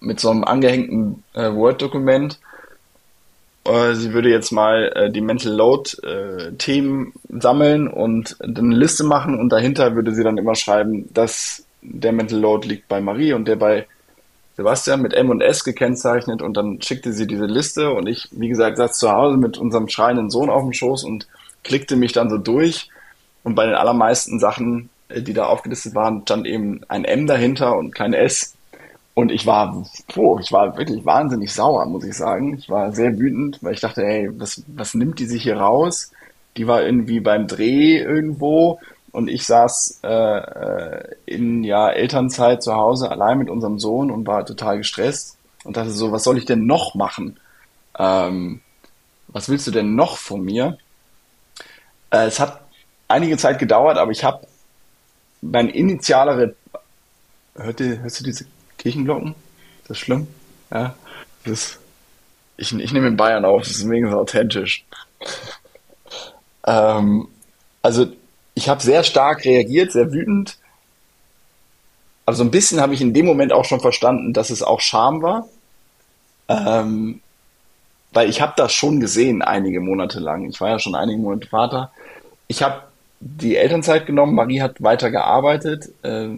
mit so einem angehängten äh, Word-Dokument. Äh, sie würde jetzt mal äh, die Mental Load-Themen sammeln und dann eine Liste machen und dahinter würde sie dann immer schreiben, dass der Mental Load liegt bei Marie und der bei Sebastian mit M und S gekennzeichnet und dann schickte sie diese Liste und ich, wie gesagt, saß zu Hause mit unserem schreienden Sohn auf dem Schoß und klickte mich dann so durch und bei den allermeisten Sachen, die da aufgelistet waren, stand eben ein M dahinter und kein S und ich war, puh, ich war wirklich wahnsinnig sauer, muss ich sagen. Ich war sehr wütend, weil ich dachte, hey, was, was nimmt die sich hier raus? Die war irgendwie beim Dreh irgendwo und ich saß äh, in ja Elternzeit zu Hause allein mit unserem Sohn und war total gestresst und dachte so, was soll ich denn noch machen? Ähm, was willst du denn noch von mir? Äh, es hat einige Zeit gedauert, aber ich habe mein initialer Re- Hört ihr, hörst du diese Kirchenglocken? Ist das schlimm? Ja. Das ist, ich, ich nehme in Bayern auf, deswegen ist es authentisch. Ähm, also ich habe sehr stark reagiert, sehr wütend. Aber so ein bisschen habe ich in dem Moment auch schon verstanden, dass es auch Scham war. Ähm, weil ich habe das schon gesehen, einige Monate lang. Ich war ja schon einige Monate Vater. Ich habe die Elternzeit genommen, Marie hat weiter gearbeitet,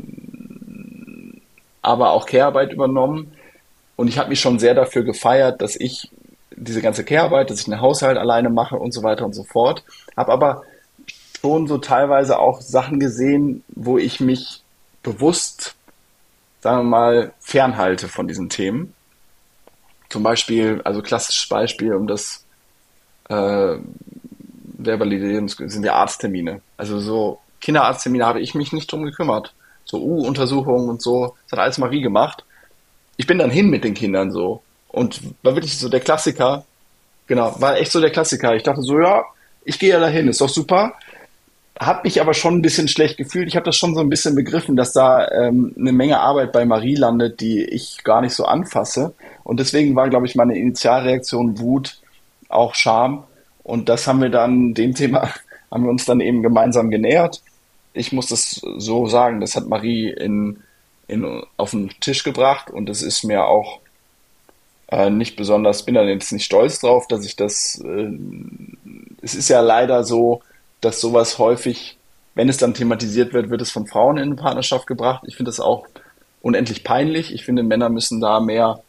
ähm, aber auch Care-Arbeit übernommen. Und ich habe mich schon sehr dafür gefeiert, dass ich diese ganze Care-Arbeit, dass ich einen Haushalt alleine mache und so weiter und so fort. Habe aber schon so teilweise auch Sachen gesehen, wo ich mich bewusst, sagen wir mal, fernhalte von diesen Themen. Zum Beispiel, also klassisches Beispiel, um das äh, verbalisieren, sind ja Arzttermine. Also so Kinderarzttermine habe ich mich nicht drum gekümmert. So U-Untersuchungen und so, das hat alles Marie gemacht. Ich bin dann hin mit den Kindern so und war wirklich so der Klassiker. Genau, war echt so der Klassiker. Ich dachte so, ja, ich gehe ja dahin, ist doch super. Hab mich aber schon ein bisschen schlecht gefühlt. Ich habe das schon so ein bisschen begriffen, dass da ähm, eine Menge Arbeit bei Marie landet, die ich gar nicht so anfasse. Und deswegen war, glaube ich, meine Initialreaktion Wut, auch Scham. Und das haben wir dann, dem Thema haben wir uns dann eben gemeinsam genähert. Ich muss das so sagen, das hat Marie in, in, auf den Tisch gebracht und das ist mir auch äh, nicht besonders, bin dann jetzt nicht stolz drauf, dass ich das, äh, es ist ja leider so, dass sowas häufig, wenn es dann thematisiert wird, wird es von Frauen in eine Partnerschaft gebracht. Ich finde das auch unendlich peinlich. Ich finde, Männer müssen da mehr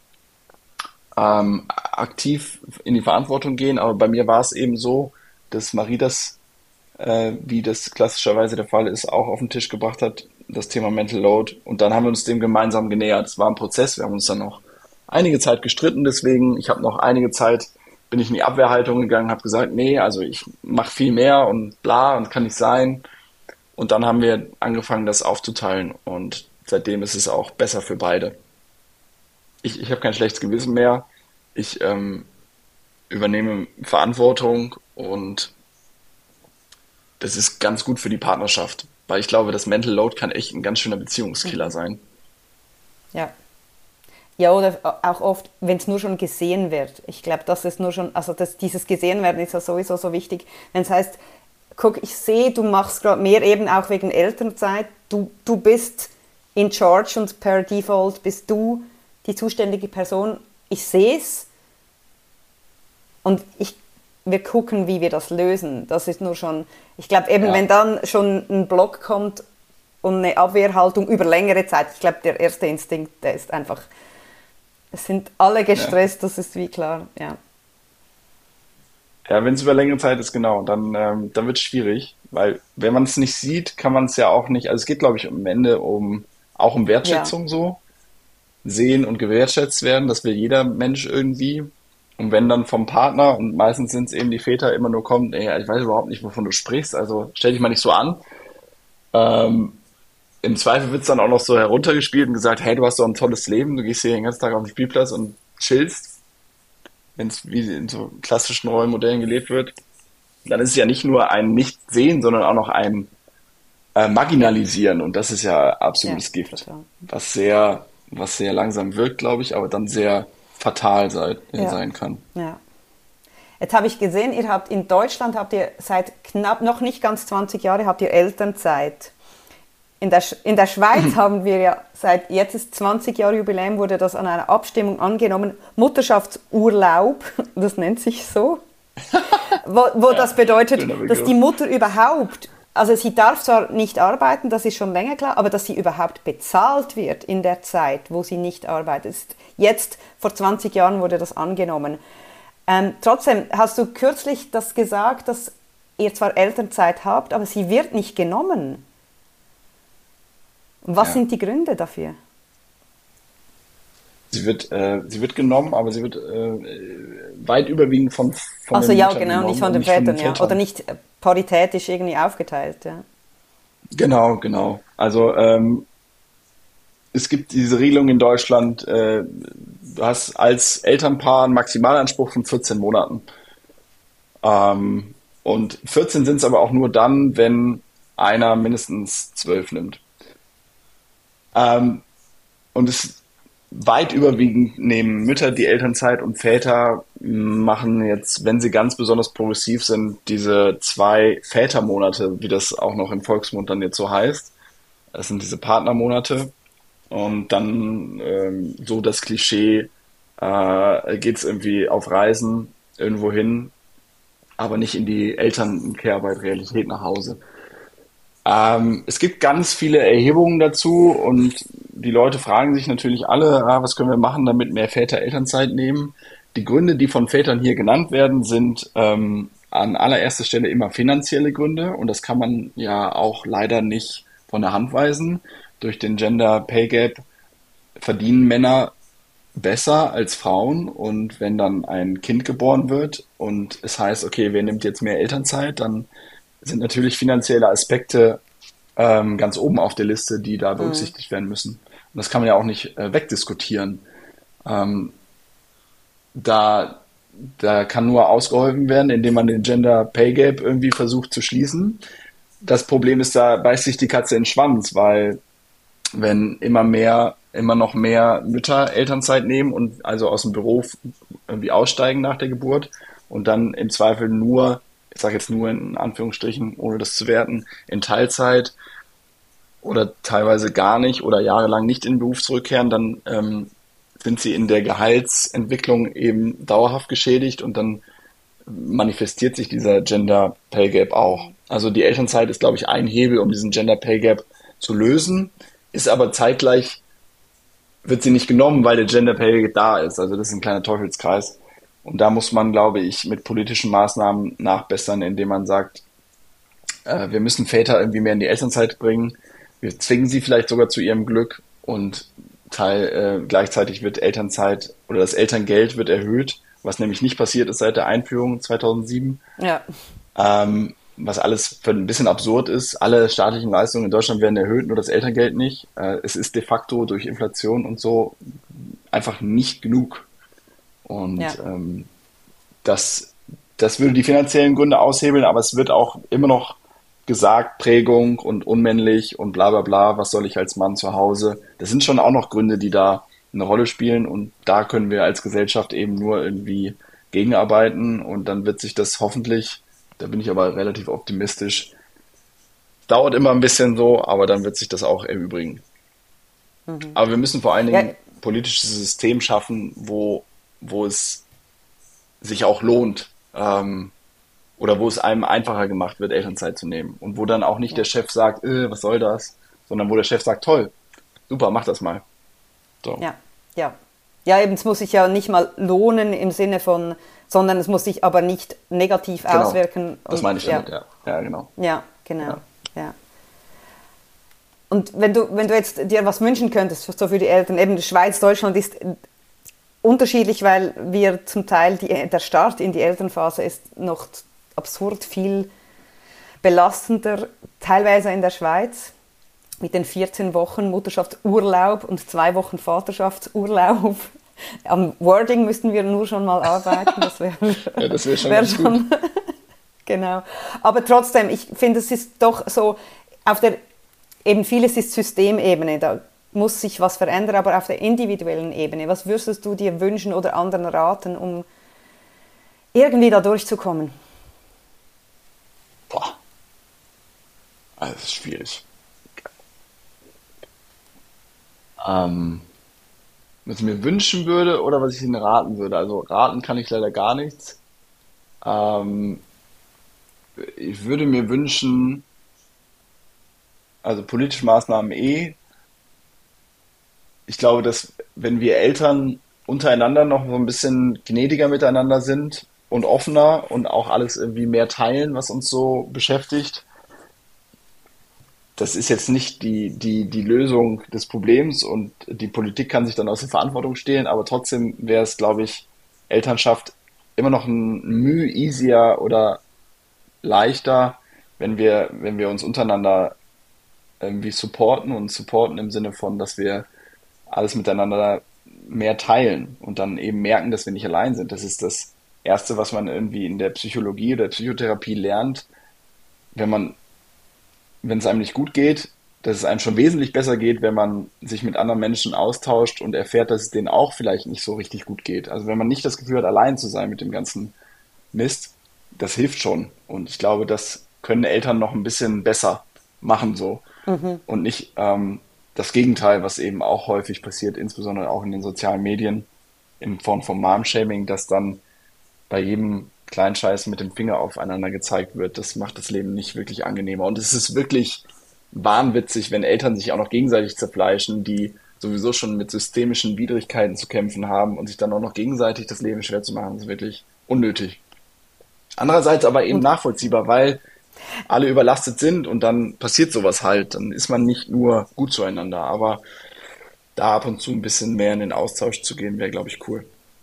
ähm, aktiv in die Verantwortung gehen. Aber bei mir war es eben so, dass Marie das, äh, wie das klassischerweise der Fall ist, auch auf den Tisch gebracht hat, das Thema Mental Load. Und dann haben wir uns dem gemeinsam genähert. Es war ein Prozess. Wir haben uns dann noch einige Zeit gestritten. Deswegen, ich habe noch einige Zeit bin ich in die Abwehrhaltung gegangen, habe gesagt, nee, also ich mache viel mehr und bla und kann nicht sein. Und dann haben wir angefangen, das aufzuteilen und seitdem ist es auch besser für beide. Ich, ich habe kein schlechtes Gewissen mehr. Ich ähm, übernehme Verantwortung und das ist ganz gut für die Partnerschaft, weil ich glaube, das Mental Load kann echt ein ganz schöner Beziehungskiller sein. Ja. Ja, oder auch oft, wenn es nur schon gesehen wird. Ich glaube, das ist nur schon, also das, dieses Gesehen-werden ist ja sowieso so wichtig. Wenn es heißt, guck, ich sehe, du machst gerade mehr eben auch wegen Elternzeit, du, du bist in charge und per Default bist du die zuständige Person. Ich sehe es und ich, wir gucken, wie wir das lösen. Das ist nur schon, ich glaube eben, Ja. wenn dann schon ein Block kommt und eine Abwehrhaltung über längere Zeit, ich glaube, der erste Instinkt, der ist einfach, es sind alle gestresst, das ist wie klar, ja. Ja, wenn es über längere Zeit ist, genau, dann, ähm, dann wird es schwierig, weil wenn man es nicht sieht, kann man es ja auch nicht, also es geht, glaube ich, am Ende um, auch um Wertschätzung so, sehen und gewertschätzt werden, das will jeder Mensch irgendwie. Und wenn dann vom Partner, und meistens sind es eben die Väter, immer nur kommt, ey, ich weiß überhaupt nicht, wovon du sprichst, also stell dich mal nicht so an. Ähm, Im Zweifel wird es dann auch noch so heruntergespielt und gesagt, hey, du hast doch ein tolles Leben, du gehst hier den ganzen Tag auf den Spielplatz und chillst, wenn es wie in so klassischen Rollenmodellen gelebt wird. Dann ist es ja nicht nur ein Nicht-Sehen, sondern auch noch ein äh, Marginalisieren und das ist ja absolutes Ja, Gift, total. was sehr, was sehr langsam wirkt, glaube ich, aber dann sehr fatal sei, äh, Ja. sein kann. Ja. Jetzt habe ich gesehen, ihr habt in Deutschland habt ihr seit knapp noch nicht ganz zwanzig Jahre habt ihr Elternzeit. in der, Sch- in der Schweiz haben wir ja seit jetzt ist zwanzig Jahre Jubiläum, wurde das an einer Abstimmung angenommen, Mutterschaftsurlaub, das nennt sich so, wo, wo ja, das bedeutet, dass die Mutter überhaupt, also sie darf zwar nicht arbeiten, das ist schon länger klar, aber dass sie überhaupt bezahlt wird in der Zeit, wo sie nicht arbeitet. Jetzt, vor zwanzig Jahren wurde das angenommen. Ähm, trotzdem hast du kürzlich das gesagt, dass ihr zwar Elternzeit habt, aber sie wird nicht genommen. Was Ja. sind die Gründe dafür? Sie wird, äh, sie wird genommen, aber sie wird äh, weit überwiegend von, von Also den ja, Müttern genau, genommen nicht von und den nicht von den Vätern, ja. Vätern. Oder nicht äh, paritätisch irgendwie aufgeteilt, ja. Genau, genau. Also ähm, es gibt diese Regelung in Deutschland, äh, du hast als Elternpaar einen Maximalanspruch von vierzehn Monaten. Ähm, und vierzehn sind es aber auch nur dann, wenn einer mindestens zwölf nimmt. Ähm, und es weit überwiegend nehmen Mütter die Elternzeit und Väter machen jetzt, wenn sie ganz besonders progressiv sind, diese zwei Vätermonate, wie das auch noch im Volksmund dann jetzt so heißt. Das sind diese Partnermonate. Und dann ähm, so das Klischee, äh, geht's irgendwie auf Reisen irgendwo hin, aber nicht in die Eltern-Care-Arbeit, Realität nach Hause. Ähm, es gibt ganz viele Erhebungen dazu und die Leute fragen sich natürlich alle, ah, was können wir machen, damit mehr Väter Elternzeit nehmen. Die Gründe, die von Vätern hier genannt werden, sind ähm, an allererster Stelle immer finanzielle Gründe und das kann man ja auch leider nicht von der Hand weisen. Durch den Gender Pay Gap verdienen Männer besser als Frauen und wenn dann ein Kind geboren wird und es heißt, okay, wer nimmt jetzt mehr Elternzeit, dann sind natürlich finanzielle Aspekte ähm, ganz oben auf der Liste, die da berücksichtigt werden müssen. Und das kann man ja auch nicht äh, wegdiskutieren. Ähm, da, da kann nur ausgeholfen werden, indem man den Gender Pay Gap irgendwie versucht zu schließen. Das Problem ist, da beißt sich die Katze in den Schwanz, weil wenn immer mehr, immer noch mehr Mütter Elternzeit nehmen und also aus dem Beruf irgendwie aussteigen nach der Geburt und dann im Zweifel nur, ich sage jetzt nur in Anführungsstrichen, ohne das zu werten, in Teilzeit oder teilweise gar nicht oder jahrelang nicht in den Beruf zurückkehren, dann ähm, sind sie in der Gehaltsentwicklung eben dauerhaft geschädigt und dann manifestiert sich dieser Gender Pay Gap auch. Also die Elternzeit ist, glaube ich, ein Hebel, um diesen Gender Pay Gap zu lösen, ist aber zeitgleich, wird sie nicht genommen, weil der Gender Pay Gap da ist. Also das ist ein kleiner Teufelskreis. Und da muss man, glaube ich, mit politischen Maßnahmen nachbessern, indem man sagt, äh, wir müssen Väter irgendwie mehr in die Elternzeit bringen. Wir zwingen sie vielleicht sogar zu ihrem Glück und teil, äh, gleichzeitig wird Elternzeit oder das Elterngeld wird erhöht, was nämlich nicht passiert ist seit der Einführung zweitausendsieben. Ja. Ähm, was alles für ein bisschen absurd ist. Alle staatlichen Leistungen in Deutschland werden erhöht, nur das Elterngeld nicht. Äh, es ist de facto durch Inflation und so einfach nicht genug. Und Ja. ähm, das, das würde die finanziellen Gründe aushebeln, aber es wird auch immer noch gesagt, Prägung und unmännlich und bla bla bla, was soll ich als Mann zu Hause. Das sind schon auch noch Gründe, die da eine Rolle spielen und da können wir als Gesellschaft eben nur irgendwie gegenarbeiten und dann wird sich das hoffentlich, da bin ich aber relativ optimistisch, dauert immer ein bisschen so, aber dann wird sich das auch erübrigen. Mhm. Aber wir müssen vor allen Dingen ja. politisches System schaffen, wo, wo es sich auch lohnt, ähm, oder wo es einem einfacher gemacht wird, Elternzeit zu nehmen. Und wo dann auch nicht ja. der Chef sagt, äh, was soll das? Sondern wo der Chef sagt, toll, super, mach das mal. So. Ja, ja. Ja, eben, es muss sich ja nicht mal lohnen im Sinne von, sondern es muss sich aber nicht negativ genau. auswirken. Das und, meine ich ja. damit, ja. Ja, genau. Ja, genau. Ja. Ja. Und wenn du, wenn du jetzt dir was wünschen könntest, so für die Eltern, eben Schweiz, Deutschland ist unterschiedlich, weil wir zum Teil, die, der Start in die Elternphase ist noch absurd viel belastender, teilweise in der Schweiz, mit den vierzehn Wochen Mutterschaftsurlaub und zwei Wochen Vaterschaftsurlaub. Am Wording müssten wir nur schon mal arbeiten, das wäre ja, das wär schon, wär schon genau. Aber trotzdem, ich finde, es ist doch so, auf der, eben vieles ist Systemebene, da muss sich was verändern, aber auf der individuellen Ebene, was würdest du dir wünschen oder anderen raten, um irgendwie da durchzukommen? Boah, also das ist schwierig. Ähm, was ich mir wünschen würde oder was ich ihnen raten würde. Also raten kann ich leider gar nichts. Ähm, ich würde mir wünschen, also politische Maßnahmen eh. Ich glaube, dass wenn wir Eltern untereinander noch so ein bisschen gnädiger miteinander sind und offener und auch alles irgendwie mehr teilen, was uns so beschäftigt, das ist jetzt nicht die, die, die Lösung des Problems und die Politik kann sich dann aus der Verantwortung stehlen, aber trotzdem wäre es, glaube ich, Elternschaft immer noch ein Mühe easier oder leichter, wenn wir, wenn wir uns untereinander irgendwie supporten und supporten im Sinne von, dass wir alles miteinander mehr teilen und dann eben merken, dass wir nicht allein sind. Das ist das Erste, was man irgendwie in der Psychologie oder Psychotherapie lernt, wenn man, wenn es einem nicht gut geht, dass es einem schon wesentlich besser geht, wenn man sich mit anderen Menschen austauscht und erfährt, dass es denen auch vielleicht nicht so richtig gut geht. Also wenn man nicht das Gefühl hat, allein zu sein mit dem ganzen Mist, das hilft schon. Und ich glaube, das können Eltern noch ein bisschen besser machen so. Mhm. Und nicht ähm, das Gegenteil, was eben auch häufig passiert, insbesondere auch in den sozialen Medien, in Form von Mom-Shaming, dass dann bei jedem kleinen Scheiß mit dem Finger aufeinander gezeigt wird. Das macht das Leben nicht wirklich angenehmer. Und es ist wirklich wahnwitzig, wenn Eltern sich auch noch gegenseitig zerfleischen, die sowieso schon mit systemischen Widrigkeiten zu kämpfen haben und sich dann auch noch gegenseitig das Leben schwer zu machen. Das ist wirklich unnötig. Andererseits aber eben nachvollziehbar, weil alle überlastet sind und dann passiert sowas halt. Dann ist man nicht nur gut zueinander, aber da ab und zu ein bisschen mehr in den Austausch zu gehen, wäre, glaube ich, cool.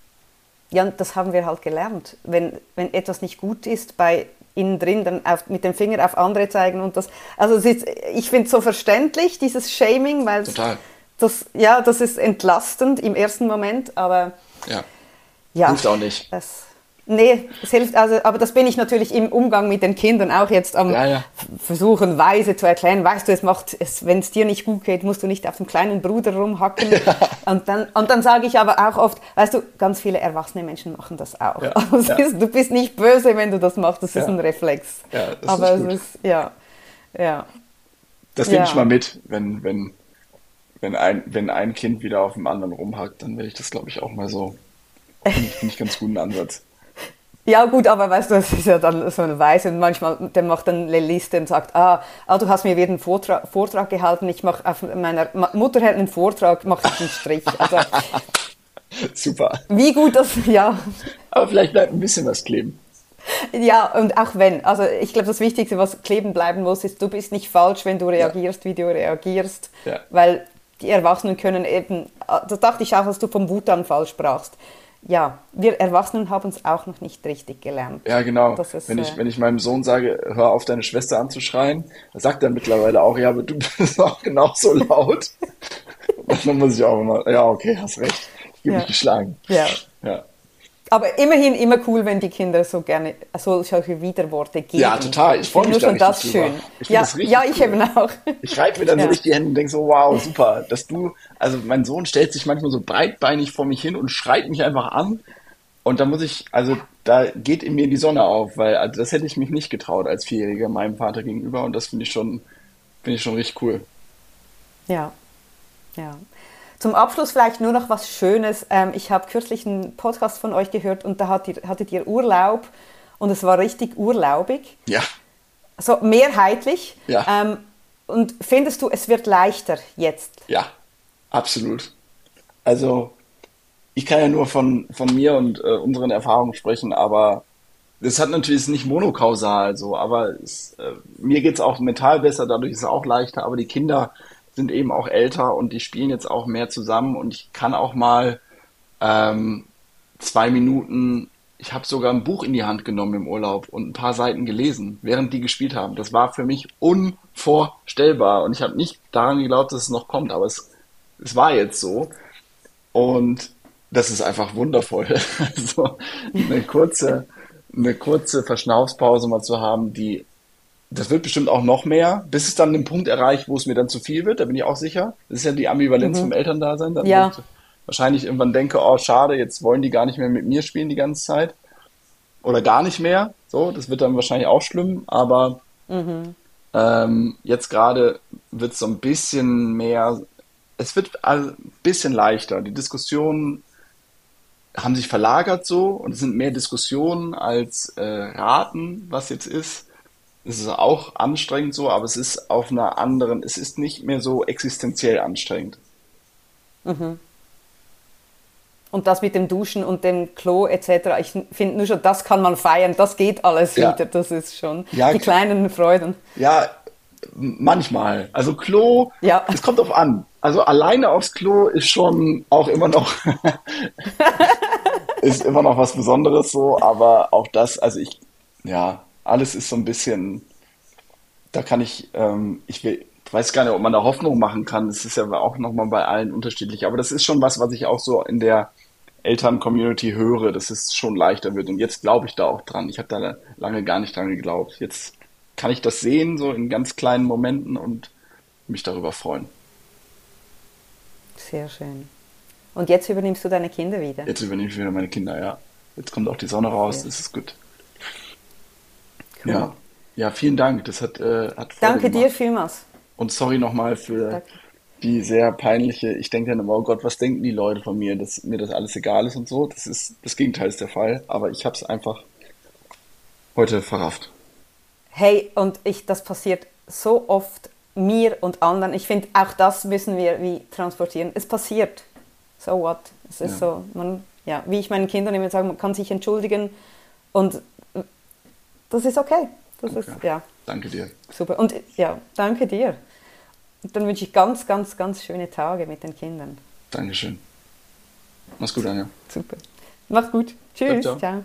Ja, und das haben wir halt gelernt. Wenn, wenn etwas nicht gut ist bei innen drin, dann auf, mit dem Finger auf andere zeigen und das. Also es ist, ich finde es so verständlich, dieses Shaming, weil Total. das, ja, das ist entlastend im ersten Moment, aber Ja, ja, hilft auch nicht. das, nee, es hilft, also, aber das bin ich natürlich im Umgang mit den Kindern auch jetzt am Ja, ja. f- versuchen, weise zu erklären. Weißt du, es macht, es, wenn es dir nicht gut geht, musst du nicht auf dem kleinen Bruder rumhacken. Und dann, und dann sage ich aber auch oft, weißt du, ganz viele erwachsene Menschen machen das auch. Ja, Also es ja. ist, du bist nicht böse, wenn du das machst, das ist Ja. ein Reflex. Ja, das aber ist gut. es ist, ja, ja, Das nehme ich ja. mal mit, wenn, wenn, wenn ein, wenn ein Kind wieder auf dem anderen rumhackt, dann werde ich das, glaube ich, auch mal so. Finde ich, finde ich ganz guten Ansatz. Ja gut, aber weißt du, das ist ja dann so eine Weise und manchmal, der macht dann eine Liste und sagt, ah, ah du hast mir wieder einen Vortrag, Vortrag gehalten, ich mache auf meiner Ma- Mutter hält einen Vortrag, mache ich einen Strich. Also Super. wie gut das, ja, Aber vielleicht bleibt ein bisschen was kleben. ja und auch wenn, also ich glaube das Wichtigste, was kleben bleiben muss, ist, du bist nicht falsch, wenn du reagierst, wie du reagierst, Ja. weil die Erwachsenen können eben, das dachte ich auch, als du vom Wutanfall sprachst. Ja, wir Erwachsenen haben es auch noch nicht richtig gelernt. Ja, genau. Das ist, Wenn ich, äh, wenn ich meinem Sohn sage, hör auf, deine Schwester anzuschreien, dann sagt er mittlerweile auch, ja, aber du bist auch genauso laut. Und dann muss ich auch immer, ja, okay, hast recht. Ich gebe Ja. mich geschlagen. Ja. Ja. Aber immerhin immer cool, wenn die Kinder so gerne so, solche Widerworte geben. Ja, total. Ich freue finde mich nur da schon richtig das drüber. schön. Ich finde Ja, das richtig ja, ich cool. eben auch. Ich reibe mir dann so Ja. richtig die Hände und denke so, wow, super, dass du, also mein Sohn stellt sich manchmal so breitbeinig vor mich hin und schreit mich einfach an. Und da muss ich, also da geht in mir die Sonne auf, weil also das hätte ich mich nicht getraut als Vierjähriger meinem Vater gegenüber und das finde ich schon, finde ich schon richtig cool. Ja, ja. Zum Abschluss vielleicht nur noch was Schönes. Ähm, ich habe kürzlich einen Podcast von euch gehört und da hattet ihr, hattet ihr Urlaub und es war richtig urlaubig, Ja, so mehrheitlich. Ja. Ähm, und findest du, es wird leichter jetzt? ja, absolut. Also ich kann ja nur von, von mir und äh, unseren Erfahrungen sprechen, aber das hat natürlich ist nicht monokausal so, aber es, äh, mir geht's auch mental besser, dadurch ist es auch leichter, aber die Kinder sind eben auch älter und die spielen jetzt auch mehr zusammen und ich kann auch mal ähm, zwei Minuten, ich habe sogar ein Buch in die Hand genommen im Urlaub und ein paar Seiten gelesen, während die gespielt haben. Das war für mich unvorstellbar und ich habe nicht daran geglaubt, dass es noch kommt, aber es, es war jetzt so und das ist einfach wundervoll. Also eine kurze, eine kurze Verschnaufspause mal zu haben, die das wird bestimmt auch noch mehr, bis es dann den Punkt erreicht, wo es mir dann zu viel wird, da bin ich auch sicher. Das ist ja die Ambivalenz vom Elterndasein. Dann Ja. wird wahrscheinlich irgendwann denke, oh schade, jetzt wollen die gar nicht mehr mit mir spielen die ganze Zeit. Oder gar nicht mehr. So, das wird dann wahrscheinlich auch schlimm, aber ähm, jetzt gerade wird es so ein bisschen mehr es wird ein bisschen leichter. Die Diskussionen haben sich verlagert so und es sind mehr Diskussionen als äh, Raten, was jetzt ist. Es ist auch anstrengend so, aber es ist auf einer anderen, es ist nicht mehr so existenziell anstrengend. Mhm. Und das mit dem Duschen und dem Klo et cetera. Ich finde nur schon, das kann man feiern, das geht alles Ja. wieder. Das ist schon Ja, die kleinen Freuden. Ja, manchmal. Also Klo, Ja. es kommt drauf an. Also alleine aufs Klo ist schon auch immer noch ist immer noch was Besonderes so, aber auch das, also ich, ja, alles ist so ein bisschen, da kann ich, ähm, ich will, weiß gar nicht, ob man da Hoffnung machen kann. Das ist ja auch nochmal bei allen unterschiedlich, aber das ist schon was, was ich auch so in der Eltern-Community höre, dass es schon leichter wird und jetzt glaube ich da auch dran. Ich habe da lange gar nicht dran geglaubt. Jetzt kann ich das sehen, so in ganz kleinen Momenten und mich darüber freuen. Sehr schön. Und jetzt übernimmst du deine Kinder wieder? Jetzt übernehme ich wieder meine Kinder, ja. Jetzt kommt auch die Sonne raus, Ja. das ist gut. Cool. Ja, ja, vielen Dank, das hat, äh, hat Freude Danke dir gemacht. vielmals. Und sorry nochmal für Danke. die sehr peinliche, ich denke dann immer, oh Gott, was denken die Leute von mir, dass mir das alles egal ist und so. Das ist, das Gegenteil ist der Fall, aber ich habe es einfach heute verrafft. Hey, und ich, das passiert so oft mir und anderen. Ich finde, auch das müssen wir wie transportieren. Es passiert. So what? Es ist Ja. so, man, ja, wie ich meinen Kindern immer sage, man kann sich entschuldigen und das ist okay. Das ist, Okay. ja, Danke dir. super. Und ja, danke dir. Und dann wünsche ich ganz, ganz, ganz schöne Tage mit den Kindern. Dankeschön. Mach's gut, Anja. Super. Mach's gut. Tschüss. Ciao, ciao. Ciao.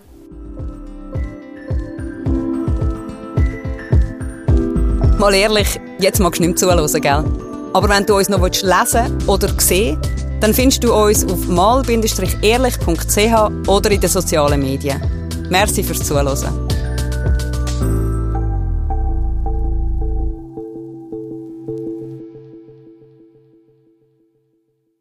Mal ehrlich, jetzt magst du nicht mehr zuhören, gell? Aber wenn du uns noch lesen oder sehen willst, dann findest du uns auf mal bindestrich ehrlich punkt c h oder in den sozialen Medien. Merci fürs Zuhören.